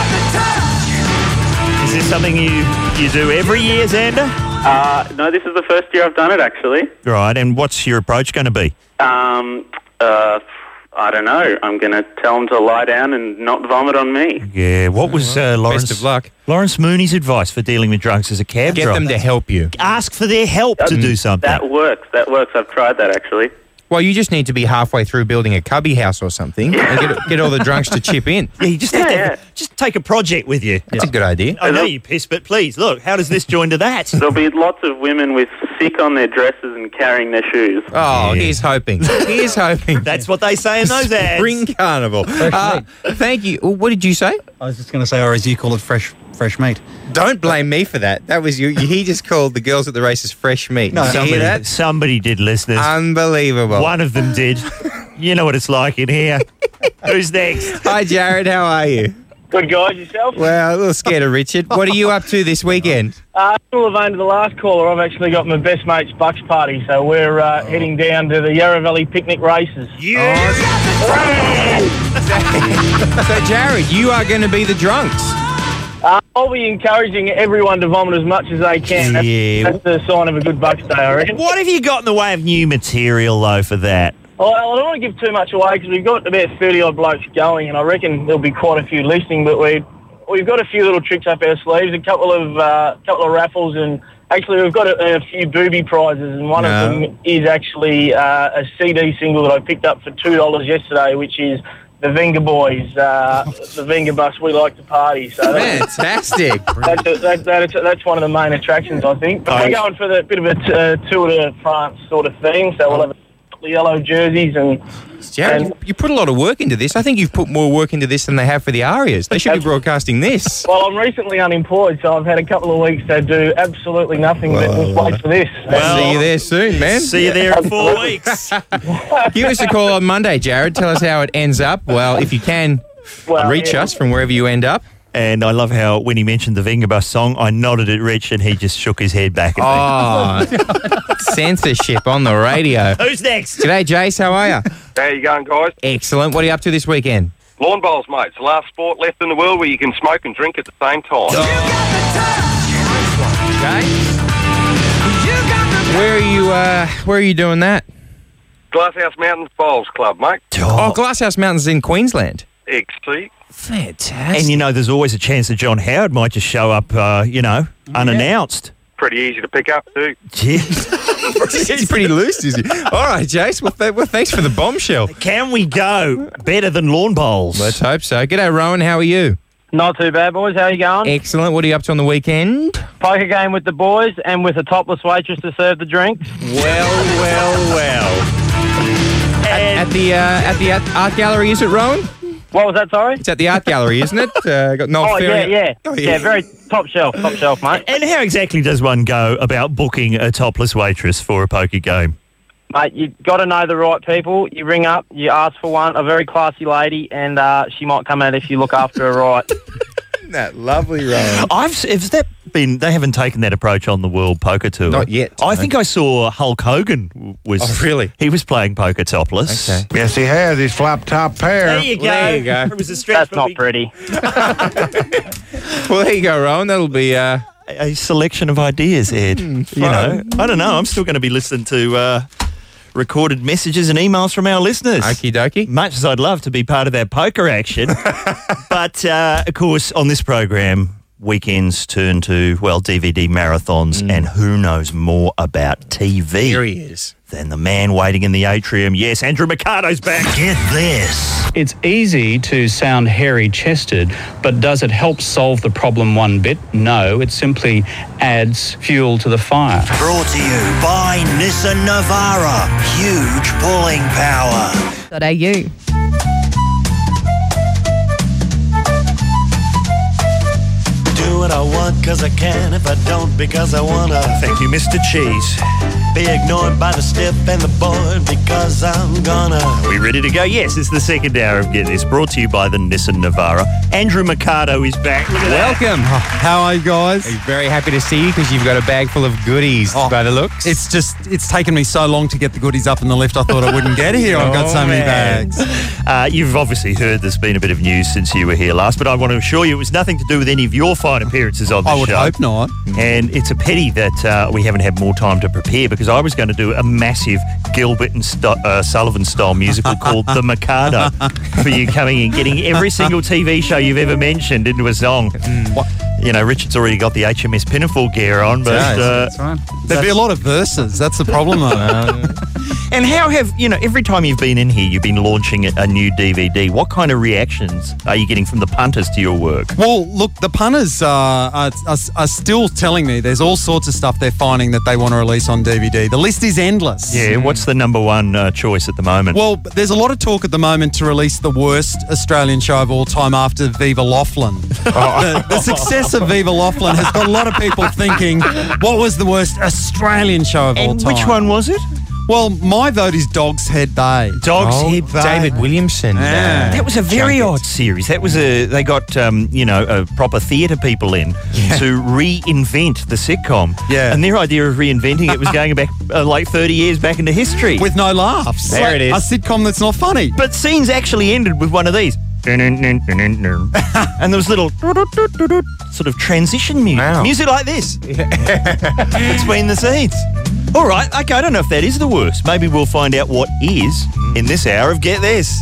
is this something you, you do every year, Xander? Uh, no, this is the first year I've done it, actually. Right, and what's your approach going to be? Um, uh, I don't know. I'm going to tell them to lie down and not vomit on me. Yeah, what was uh, Lawrence, Best of luck. Lawrence Mooney's advice for dealing with drunks as a cab Get driver? them to help you. Ask for their help to do something. That works. That works. I've tried that, actually. Well, you just need to be halfway through building a cubby house or something and get, get all the drunks to chip in. Yeah, you just have Yeah, to have, yeah. just take a project with you. That's a good idea. I know you piss, but please, look, how does this join to that? There'll be lots of women with sick on their dresses and carrying their shoes. Oh, he's hoping. He's hoping. That's what they say in those ads. Spring Carnival. Uh, thank you. Oh, what did you say? I was just going to say, or as you call it, fresh fresh meat. Don't blame me for that. That was you. He just called the girls at the races fresh meat. No, Did you Somebody, hear that? somebody did, listeners. Unbelievable. One of them did. You know what it's like in here. Who's next? Hi, Jared. How are you? Good, guys. Yourself? Well, a little scared of Richard. What are you up to this weekend? Uh, similar vein to the last caller, I've actually got my best mate's Bucks party, so we're uh, heading down to the Yarra Valley picnic races. So, Jared, you are going to be the drunks. Uh, I'll be encouraging everyone to vomit as much as they can. That's, Yeah. that's the sign of a good Bucks day, I reckon. What have you got in the way of new material, though, for that? Well, I don't want to give too much away because we've got about thirty-odd blokes going, and I reckon there'll be quite a few listening, but we, we've got a few little tricks up our sleeves, a couple of uh, couple of raffles, and actually we've got a, a few booby prizes, and one No. of them is actually uh, a C D single that I picked up for two dollars yesterday, which is the Venga Boys, uh, the Venga Bus, We Like to Party. So that's, Fantastic. that's, a, that, that, that's one of the main attractions, I think. But we're going for the bit of a t- uh, Tour de France sort of thing, so we'll have the yellow jerseys and... Jared, and you, you put a lot of work into this. I think you've put more work into this than they have for the Arias. They should be broadcasting this. well, I'm recently unemployed, so I've had a couple of weeks to do absolutely nothing but just wait for this. Well, see you there soon, man. See you there in four weeks. Give us a call on Monday, Jared. Tell us how it ends up. Well, if you can, Well, reach yeah. us from wherever you end up. And I love how when he mentioned the Venga Bus song, I nodded at Rich and he just shook his head back at me. Oh, censorship on the radio. Who's next? G'day, Jace. How are you? How you going, guys? Excellent. What are you up to this weekend? Lawn bowls, mate. It's the last sport left in the world where you can smoke and drink at the same time. Okay. Where are you? Uh, where are you doing that? Glasshouse Mountains Bowls Club, mate. Oh, Glasshouse Mountains in Queensland. X T. Fantastic. And you know, there's always a chance that John Howard might just show up, uh, you know, unannounced. Pretty easy to pick up, too. He's pretty loose, is he? All right, Jace. Well, th- well, thanks for the bombshell. Can we go better than lawn bowls? Let's hope so. G'day, Rowan. How are you? Not too bad, boys. How you going? Excellent. What are you up to on the weekend? Poker game with the boys and with a topless waitress to serve the drinks. Well, well, well. At, at the uh, at the art, art gallery, is it, Rowan? What was that, sorry? It's at the art gallery, isn't it? Uh, got Noel Oh, yeah, Ferrier- yeah. Oh, yeah. very top shelf, top shelf, mate. And how exactly does one go about booking a topless waitress for a poker game? Mate, you've got to know the right people. You ring up, you ask for one, a very classy lady, and uh, she might come out if you look after her right. That lovely, Rowan. I've has that been? They haven't taken that approach on the World Poker Tour. Not yet. I think I saw Hulk Hogan was. Oh, really? He was playing poker topless. Okay. Yes, he has his flop top pair. There you go. There you go. It was a stretch. That's not pretty. Well, there you go, Rowan. That'll be... Uh, A selection of ideas, Ed. you know, I don't know. I'm still going to be listening to uh, recorded messages and emails from our listeners. Okie dokie. Much as I'd love to be part of that poker action. But, uh, of course, on this program, weekends turn to, well, D V D marathons, and who knows more about T V Here he is. than the man waiting in the atrium. Yes, Andrew Mercado's back. Get this. It's easy to sound hairy-chested, but does it help solve the problem one bit? No, it simply adds fuel to the fire. Brought to you by Nissan Navara. Huge pulling power. .au. what I want cause I can. If I don't because I wanna. Thank you, Mister Cheese. Be ignored by the stiff and the bored because I'm gonna. Are we ready to go? Yes, it's the second hour of Get This, brought to you by the Nissan Navara. Andrew Mercado is back. Look at Welcome. that. How are you guys? We're very happy to see you because you've got a bag full of goodies Oh, by the looks. It's just, it's taken me so long to get the goodies up in the lift, I thought I wouldn't get here. I've got so Oh, many man. bags. Uh, you've obviously heard there's been a bit of news since you were here last, but I want to assure you it was nothing to do with any of your fine appearances on the I would show. hope not. And it's a pity that uh, we haven't had more time to prepare because I was going to do a massive Gilbert and St- uh, Sullivan style musical called The Mikado for you coming and getting every single T V show you've ever mentioned into a song. What? You know, Richard's already got the H M S Pinafore gear on, but Yeah, uh, that's right. There'd be a lot of verses. That's the problem, though. And how have, you know, every time you've been in here, you've been launching a, a new D V D. What kind of reactions are you getting from the punters to your work? Well, look, the punters uh, are, are, are still telling me there's all sorts of stuff they're finding that they want to release on D V D. The list is endless. Yeah, what's the number one uh, choice at the moment? Well, there's a lot of talk at the moment to release the worst Australian show of all time after Viva Laughlin. the, the success of Viva Laughlin has got a lot of people thinking, what was the worst Australian show of all and time? which one was it? Well, my vote is Dog's Head Bay. Dog's Oh, Head Bay. David Williamson. Yeah. uh, That was a very junket. odd series. That was a they got um, you know uh, proper theatre people in to reinvent the sitcom. Yeah. and their idea of reinventing it was going back uh, like thirty years back into history. With no laughs. There Like it is. A sitcom that's not funny. but scenes actually ended with one of these. And there was little sort of transition music, Wow. music like this between the scenes. All right, okay, I don't know if that is the worst. Maybe we'll find out what is in this hour of Get This.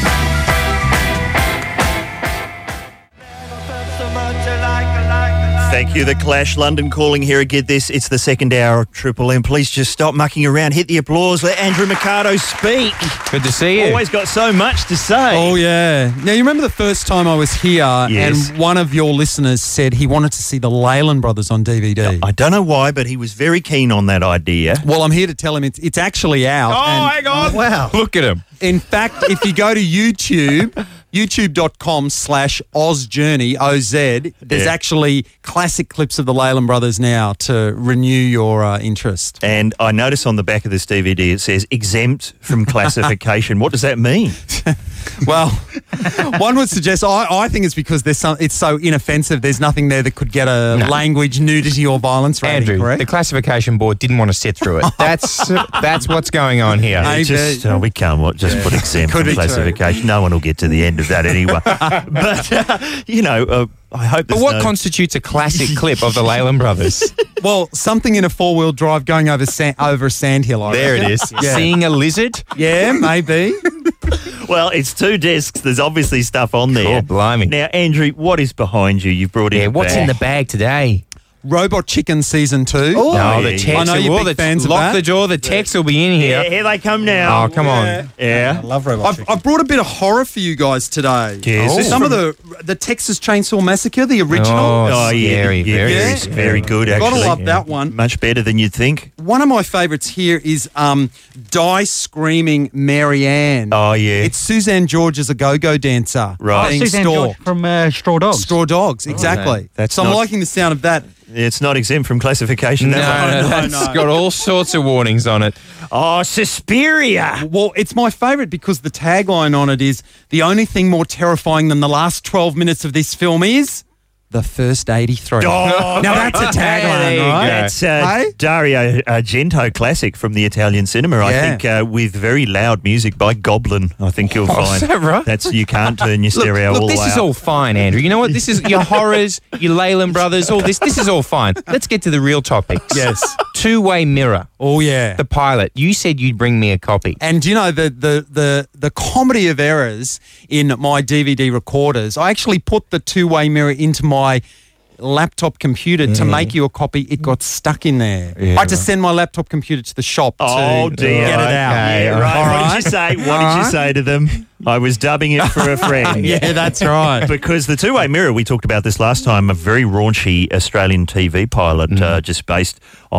Thank you, The Clash. London calling here at Get This. It's the second hour of Triple M. Please just stop mucking around. Hit the applause. Let Andrew Mercado speak. Good to see you. Always got so much to say. Oh, yeah. Now, you remember the first time I was here Yes. and one of your listeners said he wanted to see the Leyland Brothers on D V D. I don't know why, but he was very keen on that idea. Well, I'm here to tell him it's, it's actually out. and- on. Wow. Look at him. In fact, if you go to YouTube, youtube.com slash OzJourney, O Z, there's Yeah. actually classic clips of the Leyland Brothers now to renew your uh, interest. And I notice on the back of this D V D it says exempt from classification. What does that mean? Well, one would suggest, I, I think it's because there's some, it's so inoffensive, there's nothing there that could get a No. language, nudity or violence rating, Andrew, correct? the classification board didn't want to sit through it. That's that's what's going on here. Hey, It just, but- oh, we can't what, just put exempt Could from be true. classification. No one will get to the end of that anyway. But, uh, you know, uh, I hope But there's what no... constitutes a classic clip of the Leyland Brothers? Well, something in a four-wheel drive going over sa- over a sandhill. I There it reckon. is. Yeah. Seeing a lizard? Yeah, maybe. Well, it's two discs. There's obviously stuff on there. Oh, blimey. Now, Andrew, what is behind you? You've brought in Yeah, a what's bag. in the bag today? Robot Chicken Season two. Oh, no, yeah, the yeah. text. I know you're will big the, fans of lock that. the door. The text will be in here. Yeah, here they come now. Oh, come on. Yeah. I love Robot Chicken. I've brought a bit of horror for you guys today. Yes, this is Some from- of the the Texas Chainsaw Massacre, the original. Oh, Oh, yeah, scary, yeah, very very, scary. very good, actually. Gotta love that one. Much better than you'd think. One of my favourites here is um, Die Screaming Marianne. Oh, yeah. It's Suzanne George as a go-go dancer. Right. being Suzanne George stalked. from uh, Straw Dogs. Straw Dogs, exactly. Okay. That's so I'm not- liking the sound of that. It's not exempt from classification. No, that one. no, that's got all sorts of warnings on it. Oh, Suspiria. Well, it's my favourite because the tagline on it is, the only thing more terrifying than the last twelve minutes of this film is the first eighty-three. Oh, now that's a there tagline, you right? go. That's uh, Hey? Dario Argento classic from the Italian cinema. I Yeah. think uh, with very loud music by Goblin. I think you'll Oh, find is that right? that's you can't turn your Look, stereo look all the this way is up. all fine, Andrew. You know what? This is your horrors, your Leyland Brothers, all this. This is all fine. Let's get to the real topics. Yes. Two-way mirror. Oh, yeah. The pilot. You said you'd bring me a copy. And you know, the, the, the, the comedy of errors in my D V D recorders, I actually put the two-way mirror into my laptop computer to make you a copy. It got stuck in there. Yeah, I had to right. send my laptop computer to the shop Oh to dear! get it okay, out. Yeah, All right. What right. did you say? What All did you right. say to them? I was dubbing it for a friend. Yeah, that's right. Because the two-way mirror, we talked about this last time, a very raunchy Australian T V pilot, uh, just based on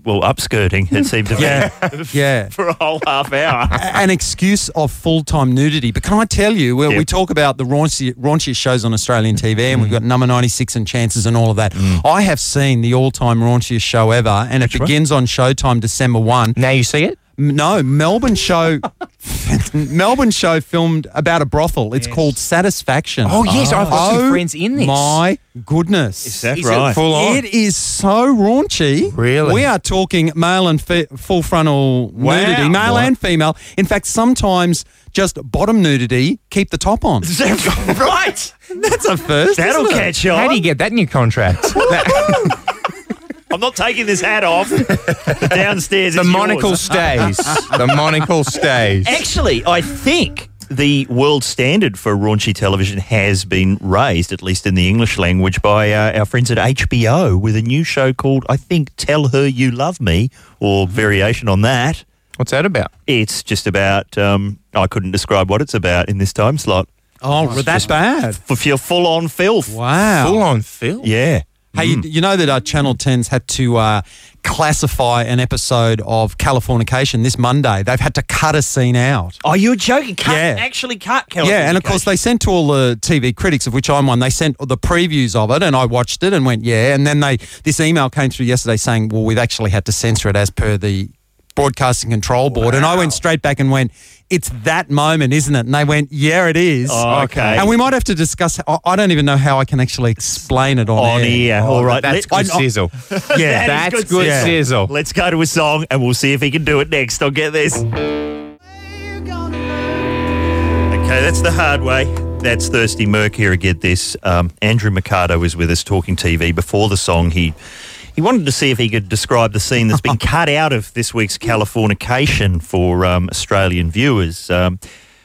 well, upskirting, it seemed to be. Yeah, yeah. For a whole half hour. An excuse of full-time nudity. But can I tell you, well, Yep. we talk about the raunchy, raunchiest shows on Australian T V, and we've got Number ninety-six and Chances and all of that. I have seen the all-time raunchiest show ever, and it begins on Showtime December first. Now you see it? M- No, Melbourne show. Melbourne show filmed about a brothel. It's called Satisfaction. Oh, yes, I've got some Oh, friends in this. My goodness. Is that Is it right? full on? It is so raunchy. Really? We are talking male and fe- full frontal Wow. nudity, male What? and female. In fact, sometimes just bottom nudity, keep the top on. Is that right? That's a first. That'll isn't it? catch on. How do you get that in your contract? I'm not taking this hat off. Downstairs the is monocle yours. stays. The monocle stays. Actually, I think the world standard for raunchy television has been raised, at least in the English language, by uh, our friends at H B O with a new show called, I think, Tell Her You Love Me, or variation on that. What's that about? It's just about, um, I couldn't describe what it's about in this time slot. Oh, that's bad. For your full-on filth. Wow. Full on Phil? Yeah. Hey, you, you know that uh, Channel ten's had to uh, classify an episode of Californication this Monday. They've had to cut a scene out. Oh, you're joking? Cut, Yeah. Actually cut Yeah, and of course they sent to all the T V critics, of which I'm one. They sent the previews of it, and I watched it and went, yeah. And then they this email came through yesterday saying, well, we've actually had to censor it as per the Broadcasting Control Board. And I went straight back and went, it's that moment, isn't it? And they went, yeah, it is. Oh, okay. And we might have to discuss. I, I don't even know how I can actually explain it on, On air. here. All right. That's Let- good I- I- sizzle. Yeah, That is That's good Yeah. sizzle. Let's go to a song and we'll see if he can do it next. I'll get this. Okay, that's the hard way. That's Thirsty Merc here to get this. Um, Andrew Mercado is with us talking T V. Before the song, he he wanted to see if he could describe the scene that's been cut out of this week's Californication for um, Australian viewers. Um,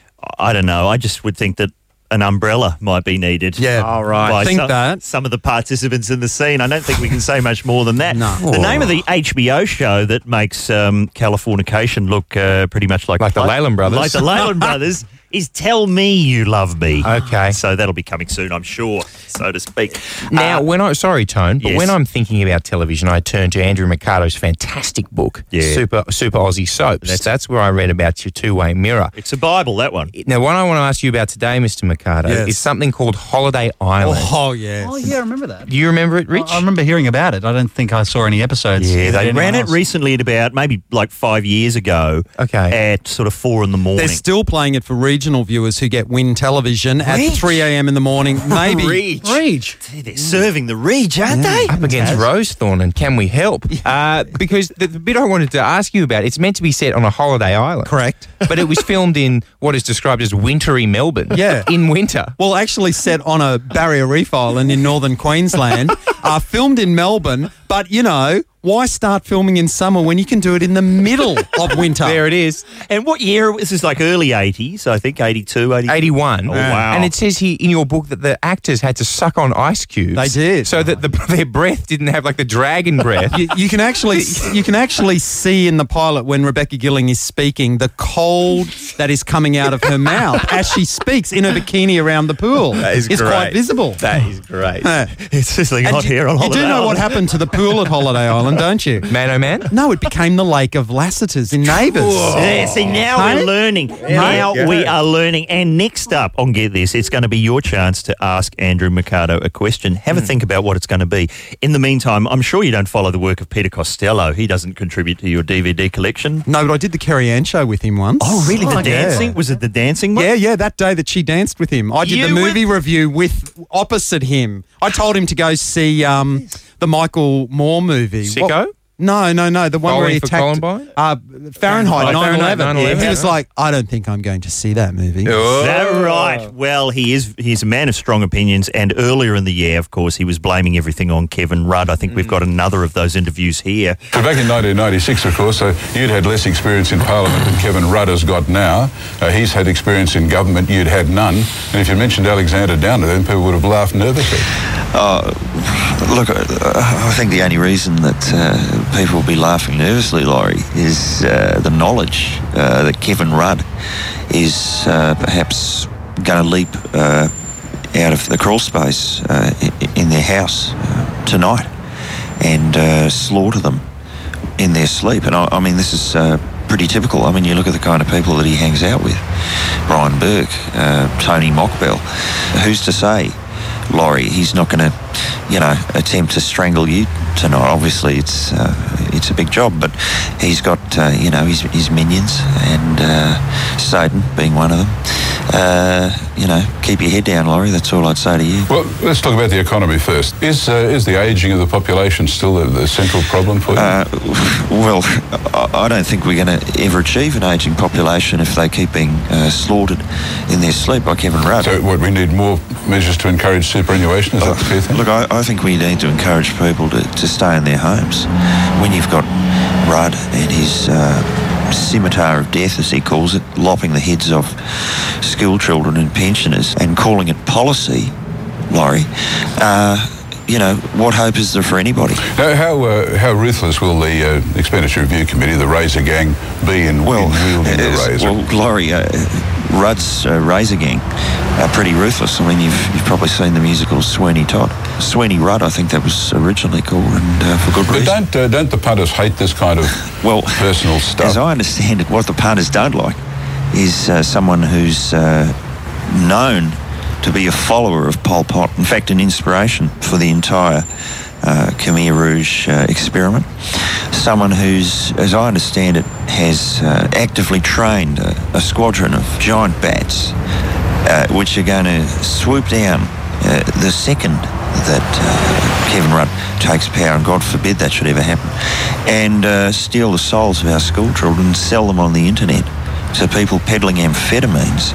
I don't know. I just would think that an umbrella might be needed. Yeah. All right. By Think some, that. some of the participants in the scene. I don't think we can say much more than that. No. The name of the H B O show that makes um, Californication look uh, pretty much like Like the Leyland Brothers. like the Leyland Brothers is Tell Me You Love Me. Okay. So that'll be coming soon, I'm sure, so to speak. Now, Uh, when I sorry, Tone, but yes. when I'm thinking about television, I turn to Andrew Mercado's fantastic book, Yeah. Super Super Aussie Soaps. That's- That's, where I read about your two-way mirror. it's a Bible, that one. Now, what I want to ask you about today, Mister Mercado, Yes. is something called Holiday Island. Oh, yeah. Oh, yeah, I remember that. Do you remember it, Rich? I remember hearing about it. I don't think I saw any episodes. Yeah, Did they anyone ran it else? recently at about maybe like five years ago. Okay. At sort of four in the morning. They're still playing it for regional viewers who get Win Television at Reach. three a.m. in the morning. Maybe. Reach. Reach. They're serving the Reach, aren't they? Up against Rosethorn, and can we help? Uh, because the, the bit I wanted to ask you about, it's meant to be set on a holiday island. Correct. But it was filmed in what is described as wintry Melbourne. Yeah. In winter. Well, actually set on a barrier reef island in northern Queensland, uh, filmed in Melbourne, but, you know, why start filming in summer when you can do it in the middle of winter? There it is. And what year? This is like early eighties, I think, eighty-two, eighty-three. eighty-one. Oh, wow. And it says here in your book that the actors had to suck on ice cubes. They did. So that the, their breath didn't have like the dragon breath. You, you can actually you can actually see in the pilot when Rebecca Gilling is speaking the cold that is coming out of her mouth as she speaks in her bikini around the pool. That is it's great. quite visible. That is great. Uh, It's just like and hot you, here on you Holiday do know Island. what happened to the pool at Holiday Island, don't you? Man, oh man? No, it became the Lake of Lassiter's in Neighbours. Yeah, see, now Hey? we're learning. Now Yeah. we are learning. And next up on Get This, it's going to be your chance to ask Andrew Mercado a question. Have a think about what it's going to be. In the meantime, I'm sure you don't follow the work of Peter Costello. He doesn't contribute to your D V D collection. No, but I did the Kerry Ann show with him once. Oh, really? The Oh, yeah. dancing? Was it the dancing one? Yeah, yeah, that day that she danced with him. I did You the movie review with opposite him. I told him to go see um, the Michael Moore movie. Sicko? What- No, no, no. The one where Bowling he for attacked Columbine? uh, Fahrenheit Oh, nine eleven. Fahrenheit nine eleven. He was like, I don't think I'm going to see that movie. Oh. Is that right? Well, he is. He's a man of strong opinions. And earlier in the year, of course, he was blaming everything on Kevin Rudd. I think we've got another of those interviews here. So back in nineteen ninety-six, of course, so you'd had less experience in Parliament than Kevin Rudd has got now. Uh, he's had experience in government, you'd had none. And if you mentioned Alexander Downer, then people would have laughed nervously. Uh, look, uh, I think the only reason that uh, people will be laughing nervously, Laurie, is uh, the knowledge uh, that Kevin Rudd is uh, perhaps going to leap uh, out of the crawl space uh, in their house uh, tonight and uh, slaughter them in their their sleep. And I, I mean, this is uh, pretty typical. I mean, you look at the kind of people that he hangs out with. Brian Burke, uh, Tony Mockbell. Who's to say, Laurie, he's not going to, you know, attempt to strangle you tonight? Obviously, it's uh, it's a big job, but he's got, uh, you know, his, his minions, and uh, Snowden being one of them. Uh, you know, keep your head down, Laurie. That's all I'd say to you. Well, let's talk about the economy first. Is uh, is the ageing of the population still the, the central problem for you? Uh, well, I don't think we're going to ever achieve an ageing population if they keep being uh, slaughtered in their sleep by Kevin Rudd. So what, we need more measures to encourage superannuation? Is that the fair thing? Look, I, I think we need to encourage people to, to stay in their homes. When you've got Rudd and his uh, scimitar of death, as he calls it, lopping the heads off school children and pensioners and calling it policy, Laurie, uh, you know, what hope is there for anybody? How how, uh, how ruthless will the uh, Expenditure Review Committee, the Razor Gang, be in, well, in wielding the razor? Well, Laurie, uh, Rudd's uh, Razor Gang are pretty ruthless. I mean, you've, you've probably seen the musical Sweeney Todd. Sweeney Rudd, I think that was originally called, and uh, for good but reason. But don't, uh, don't the punters hate this kind of well, personal stuff? As I understand it, what the punters don't like is uh, someone who's uh, known to be a follower of Pol Pot, in fact, an inspiration for the entire uh, Khmer Rouge uh, experiment. Someone who's, as I understand it, has uh, actively trained a, a squadron of giant bats uh, which are going to swoop down uh, the second that uh, Kevin Rudd takes power, and God forbid that should ever happen, and uh, steal the souls of our school children and sell them on the internet to people peddling amphetamines,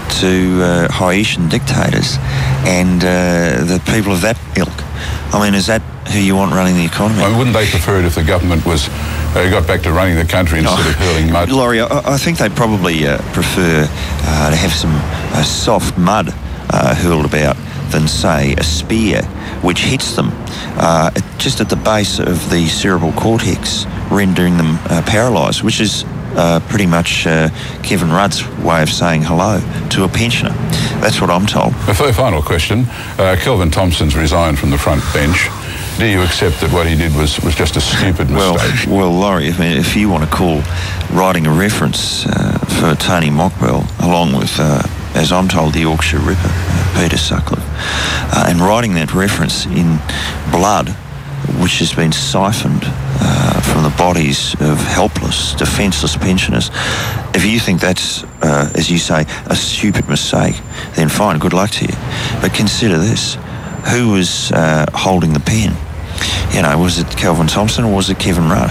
to uh, Haitian dictators and uh, the people of that ilk. I mean, is that who you want running the economy? I mean, wouldn't they prefer it if the government was uh, got back to running the country instead oh, of hurling mud? Laurie, I, I think they'd probably uh, prefer uh, to have some uh, soft mud uh, hurled about than, say, a spear which hits them uh, just at the base of the cerebral cortex, rendering them uh, paralysed, which is Uh, pretty much uh, Kevin Rudd's way of saying hello to a pensioner. That's what I'm told. A final question. Uh, Kelvin Thompson's resigned from the front bench. Do you accept that what he did was, was just a stupid mistake? Well, well, Laurie, I mean, if you want to call writing a reference uh, for Tony Mockbell, along with, uh, as I'm told, the Yorkshire Ripper, uh, Peter Sutcliffe, uh, and writing that reference in blood, which has been siphoned uh, from the bodies of helpless, defenceless pensioners. If you think that's, uh, as you say, a stupid mistake, then fine, good luck to you. But consider this. Who was uh, holding the pen? You know, was it Kelvin Thompson or was it Kevin Rudd?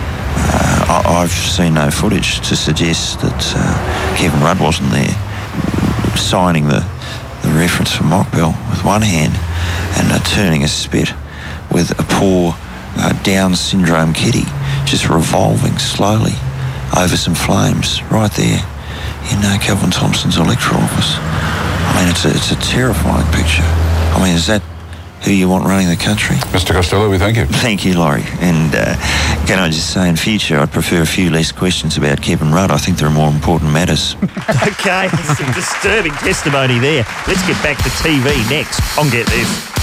Uh, I- I've seen no footage to suggest that uh, Kevin Rudd wasn't there signing the, the reference for Mockbell with one hand and uh, turning a spit with a poor uh, Down syndrome kitty just revolving slowly over some flames right there in uh, Kelvin Thompson's electoral office. I mean, it's a, it's a terrifying picture. I mean, is that who you want running the country? Mister Costello, we thank you. Thank you, Laurie. And uh, can I just say, in future, I'd prefer a few less questions about Kevin Rudd. I think there are more important matters. Okay, some disturbing testimony there. Let's get back to T V next on Get This.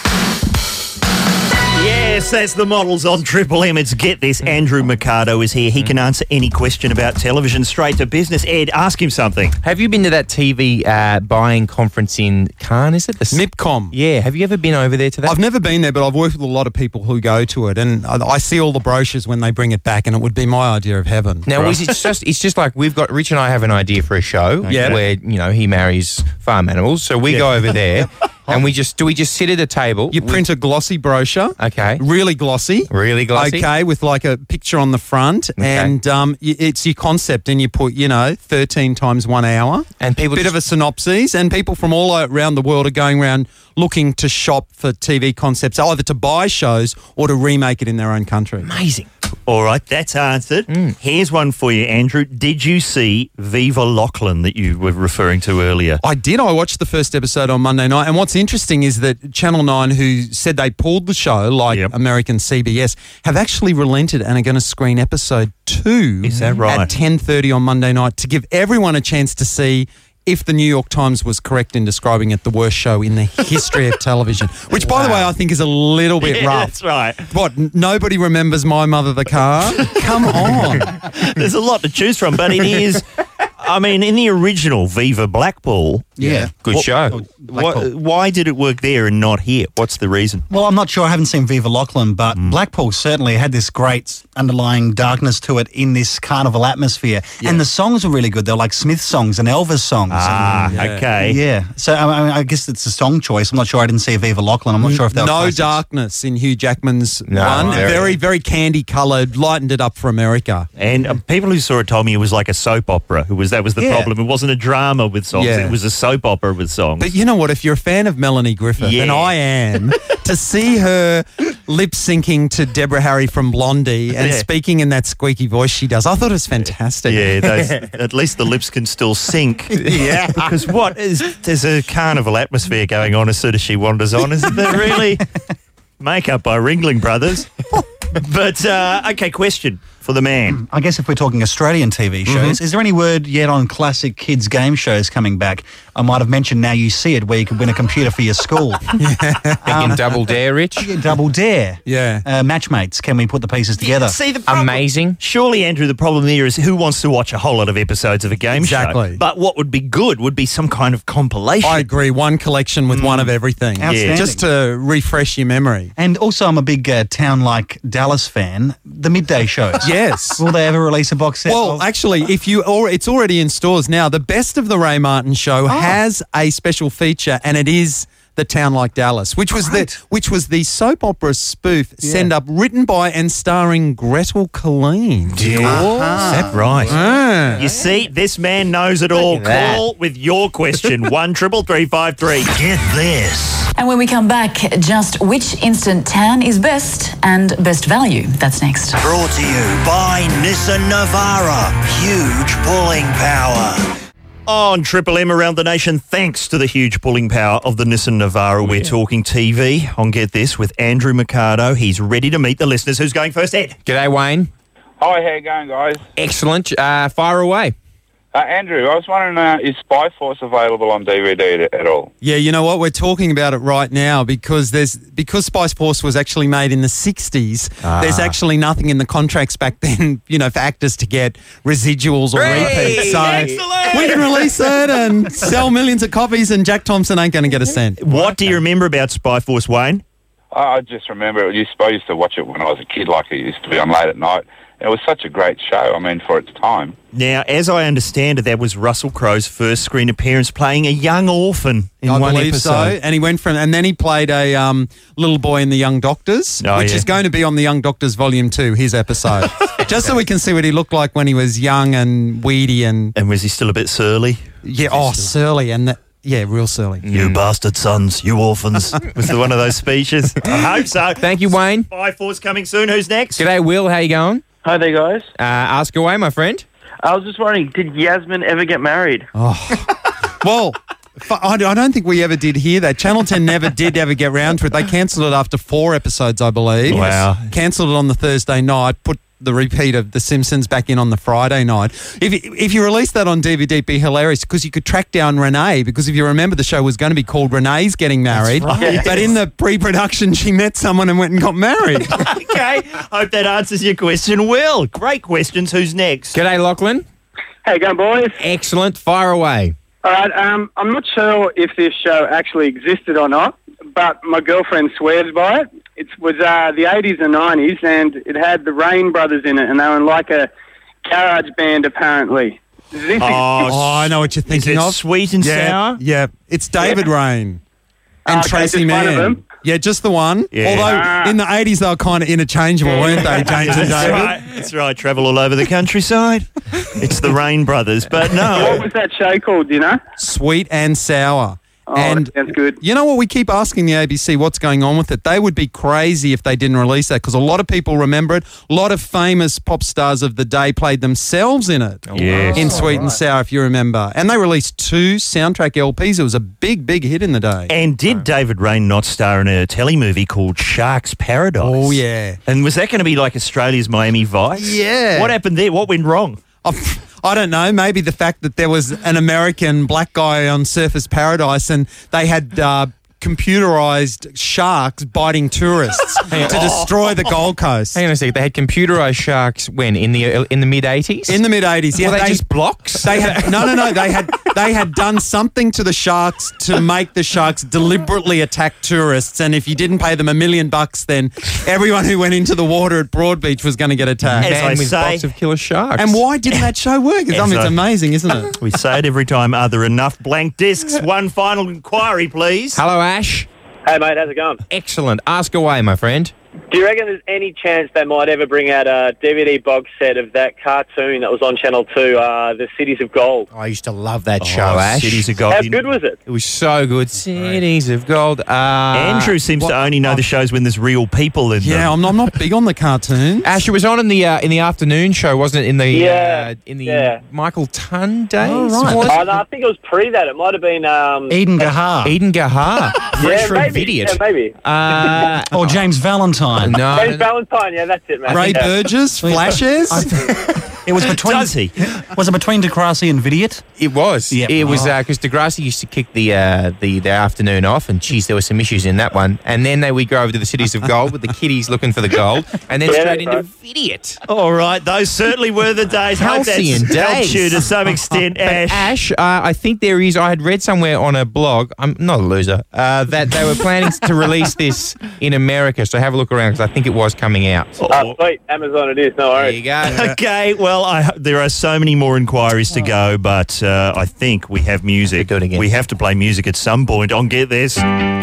Yes, that's the models on Triple M. It's Get This. Andrew Mercado is here. He can answer any question about television straight to business. Ed, ask him something. Have you been to that T V uh, buying conference in Cannes, is it? The MIPCOM. Yeah. Have you ever been over there to that? I've never been there, but I've worked with a lot of people who go to it, and I, I see all the brochures when they bring it back, and it would be my idea of heaven. Now, is it just it's just like we've got, Rich and I have an idea for a show Yeah. where, you know, he marries farm animals. So we Yeah. go over there and we just, do we just sit at a table? You print a glossy brochure. Okay. Really glossy. Really glossy. Okay, with like a picture on the front, and um, y- it's your concept, and you put, you know, thirteen times one hour. And people Bit just- of a synopsis, and people from all around the world are going around looking to shop for T V concepts, either to buy shows or to remake it in their own country. Amazing. All right, that's answered. Mm. Here's one for you, Andrew. Did you see Viva Lachlan that you were referring to earlier? I did. I watched the first episode on Monday night. And what's interesting is that Channel nine, who said they pulled the show, like Yep. American C B S, have actually relented and are going to screen episode two Is that right? at ten thirty on Monday night to give everyone a chance to see if the New York Times was correct in describing it the worst show in the history of television, which, by the way, I think is a little bit Yeah, rough. that's right. What, n- nobody remembers My Mother the Car? Come on. There's a lot to choose from, but it is... I mean, in the original Viva Blackpool... Yeah. Good what- show. what- why did it work there and not here? What's the reason? Well, I'm not sure. I haven't seen Viva Lachlan, but Mm. Blackpool certainly had this great underlying darkness to it in this carnival atmosphere. And the songs were really good. They were like Smith songs and Elvis songs. Ah, and, okay. Yeah. So I, mean, I guess it's a song choice. I'm not sure. I didn't see a Viva Lachlan. I'm not sure if they were No classics. darkness in Hugh Jackman's No, one. very- Very, very candy-coloured, lightened it up for America. And um, people who saw it told me it was like a soap opera. It was That was the Yeah. problem. It wasn't a drama with songs. Yeah. It was a soap opera with songs. But you know what? If you're a fan of Melanie Griffith, Yeah. and I am, to see her lip syncing to Deborah Harry from Blondie and Yeah. speaking in that squeaky voice she does, I thought it was fantastic. Yeah, those, at least the lips can still sync. Yeah. Because what is there's a carnival atmosphere going on as soon as she wanders on, isn't there really? Makeup by Ringling Brothers. But, uh, okay, question for the man. I guess if we're talking Australian T V shows, Mhm. is there any word yet on classic kids game shows coming back? I might have mentioned Now You See It, where you could win a computer for your school. In Double Dare, Rich. Yeah, Double Dare. Yeah. Uh, Matchmates, can we put the pieces together? See, the problem, Amazing. Surely, Andrew, the problem there is who wants to watch a whole lot of episodes of a game Exactly. show? But what would be good would be some kind of compilation. I agree. One collection with one of everything. Outstanding. Just to refresh your memory. And also, I'm a big uh, town like Dallas fan. The midday shows. Yes. Will they ever release a box set? Well, of- actually, if you or it's already in stores now. The Best of the Ray Martin Show has a special feature, and it is The Town Like Dallas, which was the which was the soap opera spoof Send Up, written by and starring Gretel Killeen. Is that right? Ah. You see, this man knows it all. Look at that. Call with your question. One triple three five three. Get this. And when we come back, just which instant tan is best and best value? That's next. Brought to you by Nissan Navara. Huge pulling power. On Triple M around the nation, thanks to the huge pulling power of the Nissan Navara, we're talking T V on Get This with Andrew Mercado. He's ready to meet the listeners. Who's going first, Ed? G'day, Wayne. Hi, how you going, guys? Excellent. Uh, fire away. Uh, Andrew, I was wondering, uh, is Spy Force available on D V D at, at all? Yeah, you know what? We're talking about it right now because there's because Spice Force was actually made in the sixties. Ah. There's actually nothing in the contracts back then, you know, for actors to get residuals or Hey, repeats. So excellent! we can release it and sell millions of copies, and Jack Thompson ain't going to get a cent. What do you remember about Spy Force, Wayne? I just remember, it used, I used to watch it when I was a kid, like it used to be on late at night. It was such a great show, I mean, for its time. Now, as I understand it, that was Russell Crowe's first screen appearance playing a young orphan in I one believe episode. so. And he went from, and then he played a um, little boy in The Young Doctors, Oh, which yeah. is going to be on The Young Doctors Volume Two, his episode, just so we can see what he looked like when he was young and weedy and And was he still a bit surly? yeah, oh, surly and that, yeah, real surly. You bastard sons, you orphans. Was it one of those speeches? I hope so. Thank you, Wayne. Spy Force coming soon. Who's next? G'day, Will. How you going? Hi there, guys. Uh, ask away, my friend. I was just wondering, did Yasmin ever get married? Well, f- I I don't think we ever did hear that. Channel ten never did ever get round to it. They cancelled it after four episodes, I believe. Wow. Cancelled it on the Thursday night, put the repeat of The Simpsons back in on the Friday night. If if you released that on D V D, it'd be hilarious because you could track down Renee, because if you remember, the show was going to be called Renee's Getting Married. right. But in the pre-production, she met someone and went and got married. Okay. Hope that answers your question. Will, great questions. Who's next? G'day, Lachlan. How you going, boys? Excellent. Fire away. All right, um, I'm not sure if this show actually existed or not, but my girlfriend swears by it. It was uh, the eighties and nineties, and it had the Rain Brothers in it, and they were in like a garage band, apparently. Is this Oh, Oh, I know what you're thinking Is it of. Sweet and yeah, Sour? Yeah, it's David Rain and Okay, Tracy just one of Mann. them? Yeah, just the one. Yeah. Although Ah. in the eighties they were kind of interchangeable, weren't they, James and That's David? right. That's right. Travel all over the countryside. It's the Rain Brothers, but What no. was that show called, do you know? Sweet and Sour. Oh, and that sounds good. you know what? We keep asking the A B C what's going on with it. They would be crazy if they didn't release that because a lot of people remember it. A lot of famous pop stars of the day played themselves in it. Yes. In Sweet and Sour, if you remember. And they released two soundtrack L Ps. It was a big, big hit in the day. And did David Rain not star in a telly movie called Shark's Paradise? Oh, yeah. And was that going to be like Australia's Miami Vice? Yeah. What happened there? What went wrong? I, I don't know, maybe the fact that there was an American black guy on Surfers Paradise and they had uh, computerized sharks biting tourists to destroy the Gold Coast. Hang on a second. They had computerized sharks when in the in the mid eighties. In the mid eighties, yeah. Were they, they just blocks? They had no, no, no. They had they had done something to the sharks to make the sharks deliberately attack tourists. And if you didn't pay them a million bucks, then everyone who went into the water at Broadbeach was going to get attacked. As I say, box of killer sharks. And why didn't that show work? I mean, it's amazing, isn't it? We say it every time. Are there enough blank discs? One final inquiry, please. Hello, Ash. Hey, mate, how's it going? Excellent. Ask away, my friend. Do you reckon there's any chance they might ever bring out a D V D box set of that cartoon that was on Channel two, uh, The Cities of Gold? I used to love that Oh, show, Ash. Cities of Gold. How good was it? It was so good. Cities of Gold. Uh, Andrew seems what- to only know the shows when there's real people in Yeah, them. I'm not, I'm not big on the cartoons. Ash, it was on in the uh, in the afternoon show, wasn't it? In the Yeah, uh, in the yeah. Michael Tunn days. Oh, right. was it? Oh, no, I think it was pre that. It might have been... Um, Eden Gahar. Eden Gahar. Fresh yeah, from maybe. Idiot. Yeah, maybe. Uh, Or James Valentine. no, James no, no. Valentine, yeah, that's it, mate. Ray yeah. Burgess, Flashes. It was between. Does he? Was it between Degrassi and Vidiot? It was. Yep. It was Oh. because Degrassi used to kick the uh, the the afternoon off, and geez, there were some issues in that one. And then they would go over to the Cities of Gold with the kiddies looking for the gold, and then Yeah, straight that's into Idiot. All right, those certainly were the days. Hope Halcyon that's helped days. you to some extent, But Ash. Ash, uh, I think there is. I had read somewhere on a blog. I'm not a loser. Uh, that they were planning to release this in America. So have a look around because I think it was coming out. Oh, sweet. Amazon it is, no There worries. you go. Okay, well, I, there are so many more inquiries to go, but uh, I think we have music. Do it again. We have to play music at some point on Get This.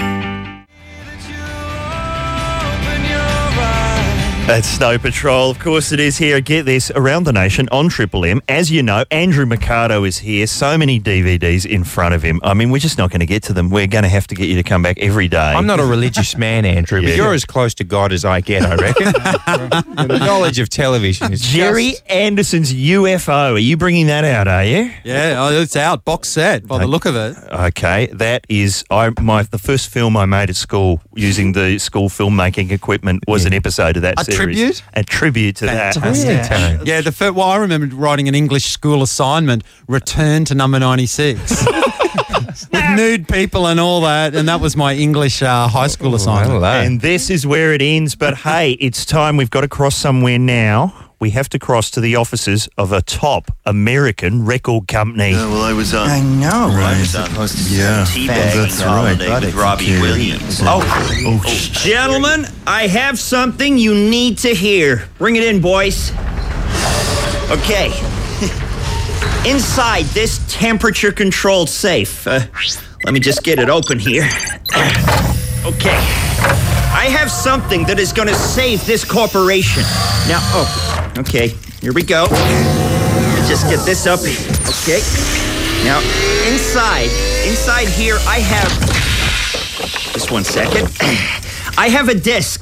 That's Snow Patrol. Of course it is here. Get This around the nation on Triple M. As you know, Andrew Mercado is here. So many D V Ds in front of him. I mean, we're just not going to get to them. We're going to have to get you to come back every day. I'm not a religious man, Andrew, but Yeah. you're as close to God as I get, I reckon. The knowledge of television is Jerry just- Anderson's U F O. Are you bringing that out, are you? Yeah, oh, it's out, box set, by the look of it. Okay, that is I my the first film I made at school using the school filmmaking equipment was an episode of that A series. tribute? A tribute to Fantastic. that. Yeah, yeah the fir- well, I remember writing an English school assignment, return to number ninety-six. With nude people and all that, and that was my English uh, high school assignment. And this is where it ends, but hey, it's time. We've got to cross somewhere now. We have to cross to the offices of a top American record company. Yeah, well, I was on. I know, I right? was on Yeah. teabagging That's holiday right. with Robbie Williams. Oh, oh, gentlemen, I have something you need to hear. Bring it in, boys. Okay. Inside this temperature-controlled safe, uh, let me just get it open here. Okay. I have something that is going to save this corporation. Now, oh, okay, here we go. Just get this up. Okay. Now, inside, inside here, I have, just one second. I have a disc.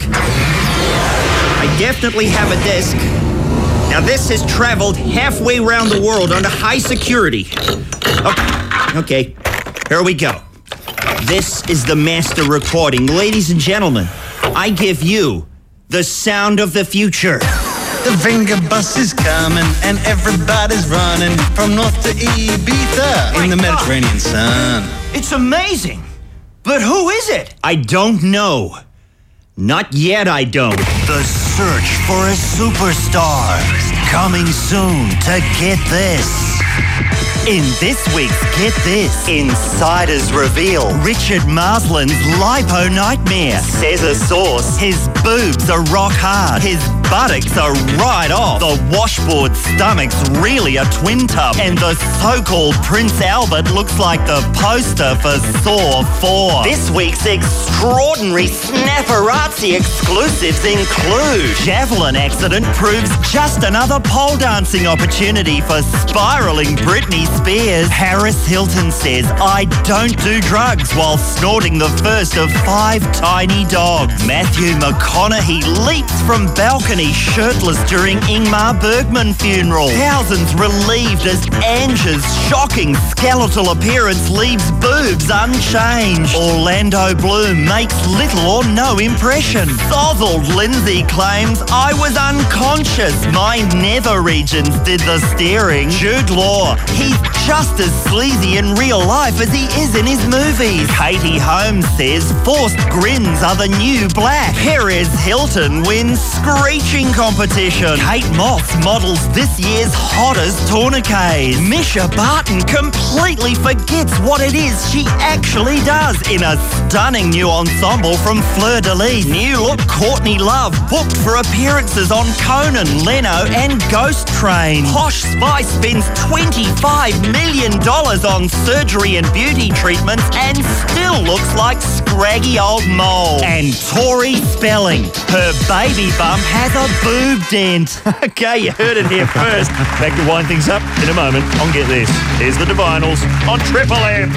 I definitely have a disc. Now, this has traveled halfway around the world under high security. Okay, okay, here we go. This is the master recording. Ladies and gentlemen, I give you the sound of the future. The finger bus is coming and everybody's running from north to Ibiza in the Mediterranean sun. It's amazing. But who is it? I don't know. Not yet, I don't. The search for a superstar. Coming soon to Get This. In this week's Get This, insiders reveal Richard Marsland's lipo nightmare. Says a source, his boobs are rock hard, his buttocks are right off, the washboard stomach's really a twin tub, and the so-called Prince Albert looks like the poster for Saw four. This week's extraordinary snapperazzi exclusives include Javelin accident proves just another pole dancing opportunity for spiraling Britney Spears. Paris Hilton says, I don't do drugs while snorting the first of five tiny dogs. Matthew McConaughey leaps from balcony agony shirtless during Ingmar Bergman funeral. Thousands relieved as Ange's shocking skeletal appearance leaves boobs unchanged. Orlando Bloom makes little or no impression. Sozzled Lindsay claims, I was unconscious. My nether regions did the steering. Jude Law, he's just as sleazy in real life as he is in his movies. Katie Holmes says forced grins are the new black. Perez Hilton wins screeching competition. Kate Moss models this year's hottest tourniquets. Misha Barton completely forgets what it is she actually does in a stunning new ensemble from Fleur de Lis. New look Courtney Love booked for appearances on Conan, Leno and Ghost Train. Posh Spice spends twenty-five million dollars on surgery and beauty treatments and still looks like scraggy old mole. And Tori Spelling, her baby bump has a boob dent. Okay, you heard it here first. Back to wind things up in a moment on Get This. Here's the Divinals on Triple M.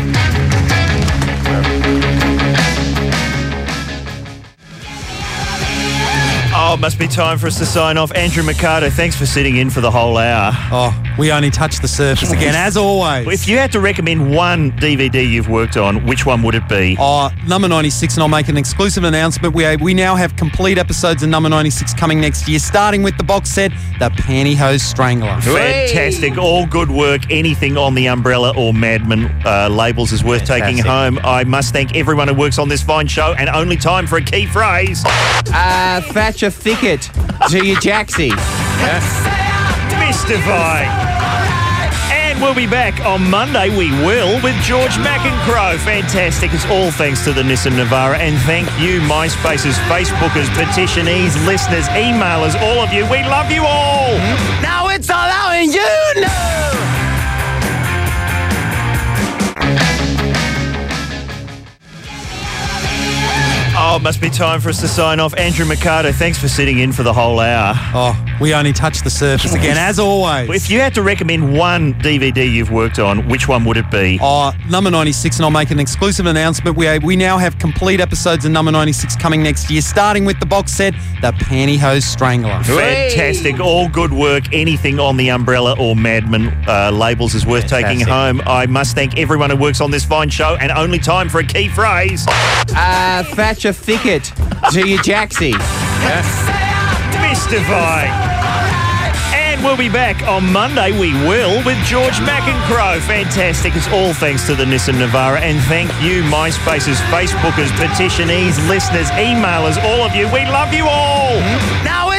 Oh, it must be time for us to sign off. Andrew Mercado, thanks for sitting in for the whole hour. Oh, we only touched the surface again, as always. If you had to recommend one D V D you've worked on, which one would it be? Oh, Number ninety-six, and I'll make an exclusive announcement. We we now have complete episodes of Number ninety-six coming next year, starting with the box set, The Pantyhose Strangler. Fantastic. All good work. Anything on the Umbrella or Madman uh, labels is worth Fantastic. taking home. I must thank everyone who works on this fine show, and only time for a key phrase. Uh, Thatcher Thicket to your Jaxie. Yeah. Mystifying. And we'll be back on Monday, we will, with George McEncrow. Fantastic. It's all thanks to the Nissan Navara. And thank you, MySpace's, Facebookers, petitionees, listeners, emailers, all of you. We love you all. Now it's allowing you know. Oh, it must be time for us to sign off. Andrew Mercado, thanks for sitting in for the whole hour. Oh, we only touched the surface again, as always. If you had to recommend one D V D you've worked on, which one would it be? Oh, Number ninety-six, and I'll make an exclusive announcement. We we now have complete episodes of Number ninety-six coming next year, starting with the box set, The Pantyhose Strangler. Fantastic. All good work. Anything on the Umbrella or Madman uh, labels is worth Fantastic. taking home. I must thank everyone who works on this fine show, and only time for a key phrase. Uh, Thatcher Thicket to your Jaxie. Yeah. Mystifying. And we'll be back on Monday, we will, with George McEncrow. Fantastic. It's all thanks to the Nissan Navara. And thank you, MySpace's, Facebookers, petitionees, listeners, emailers, all of you. We love you all. Now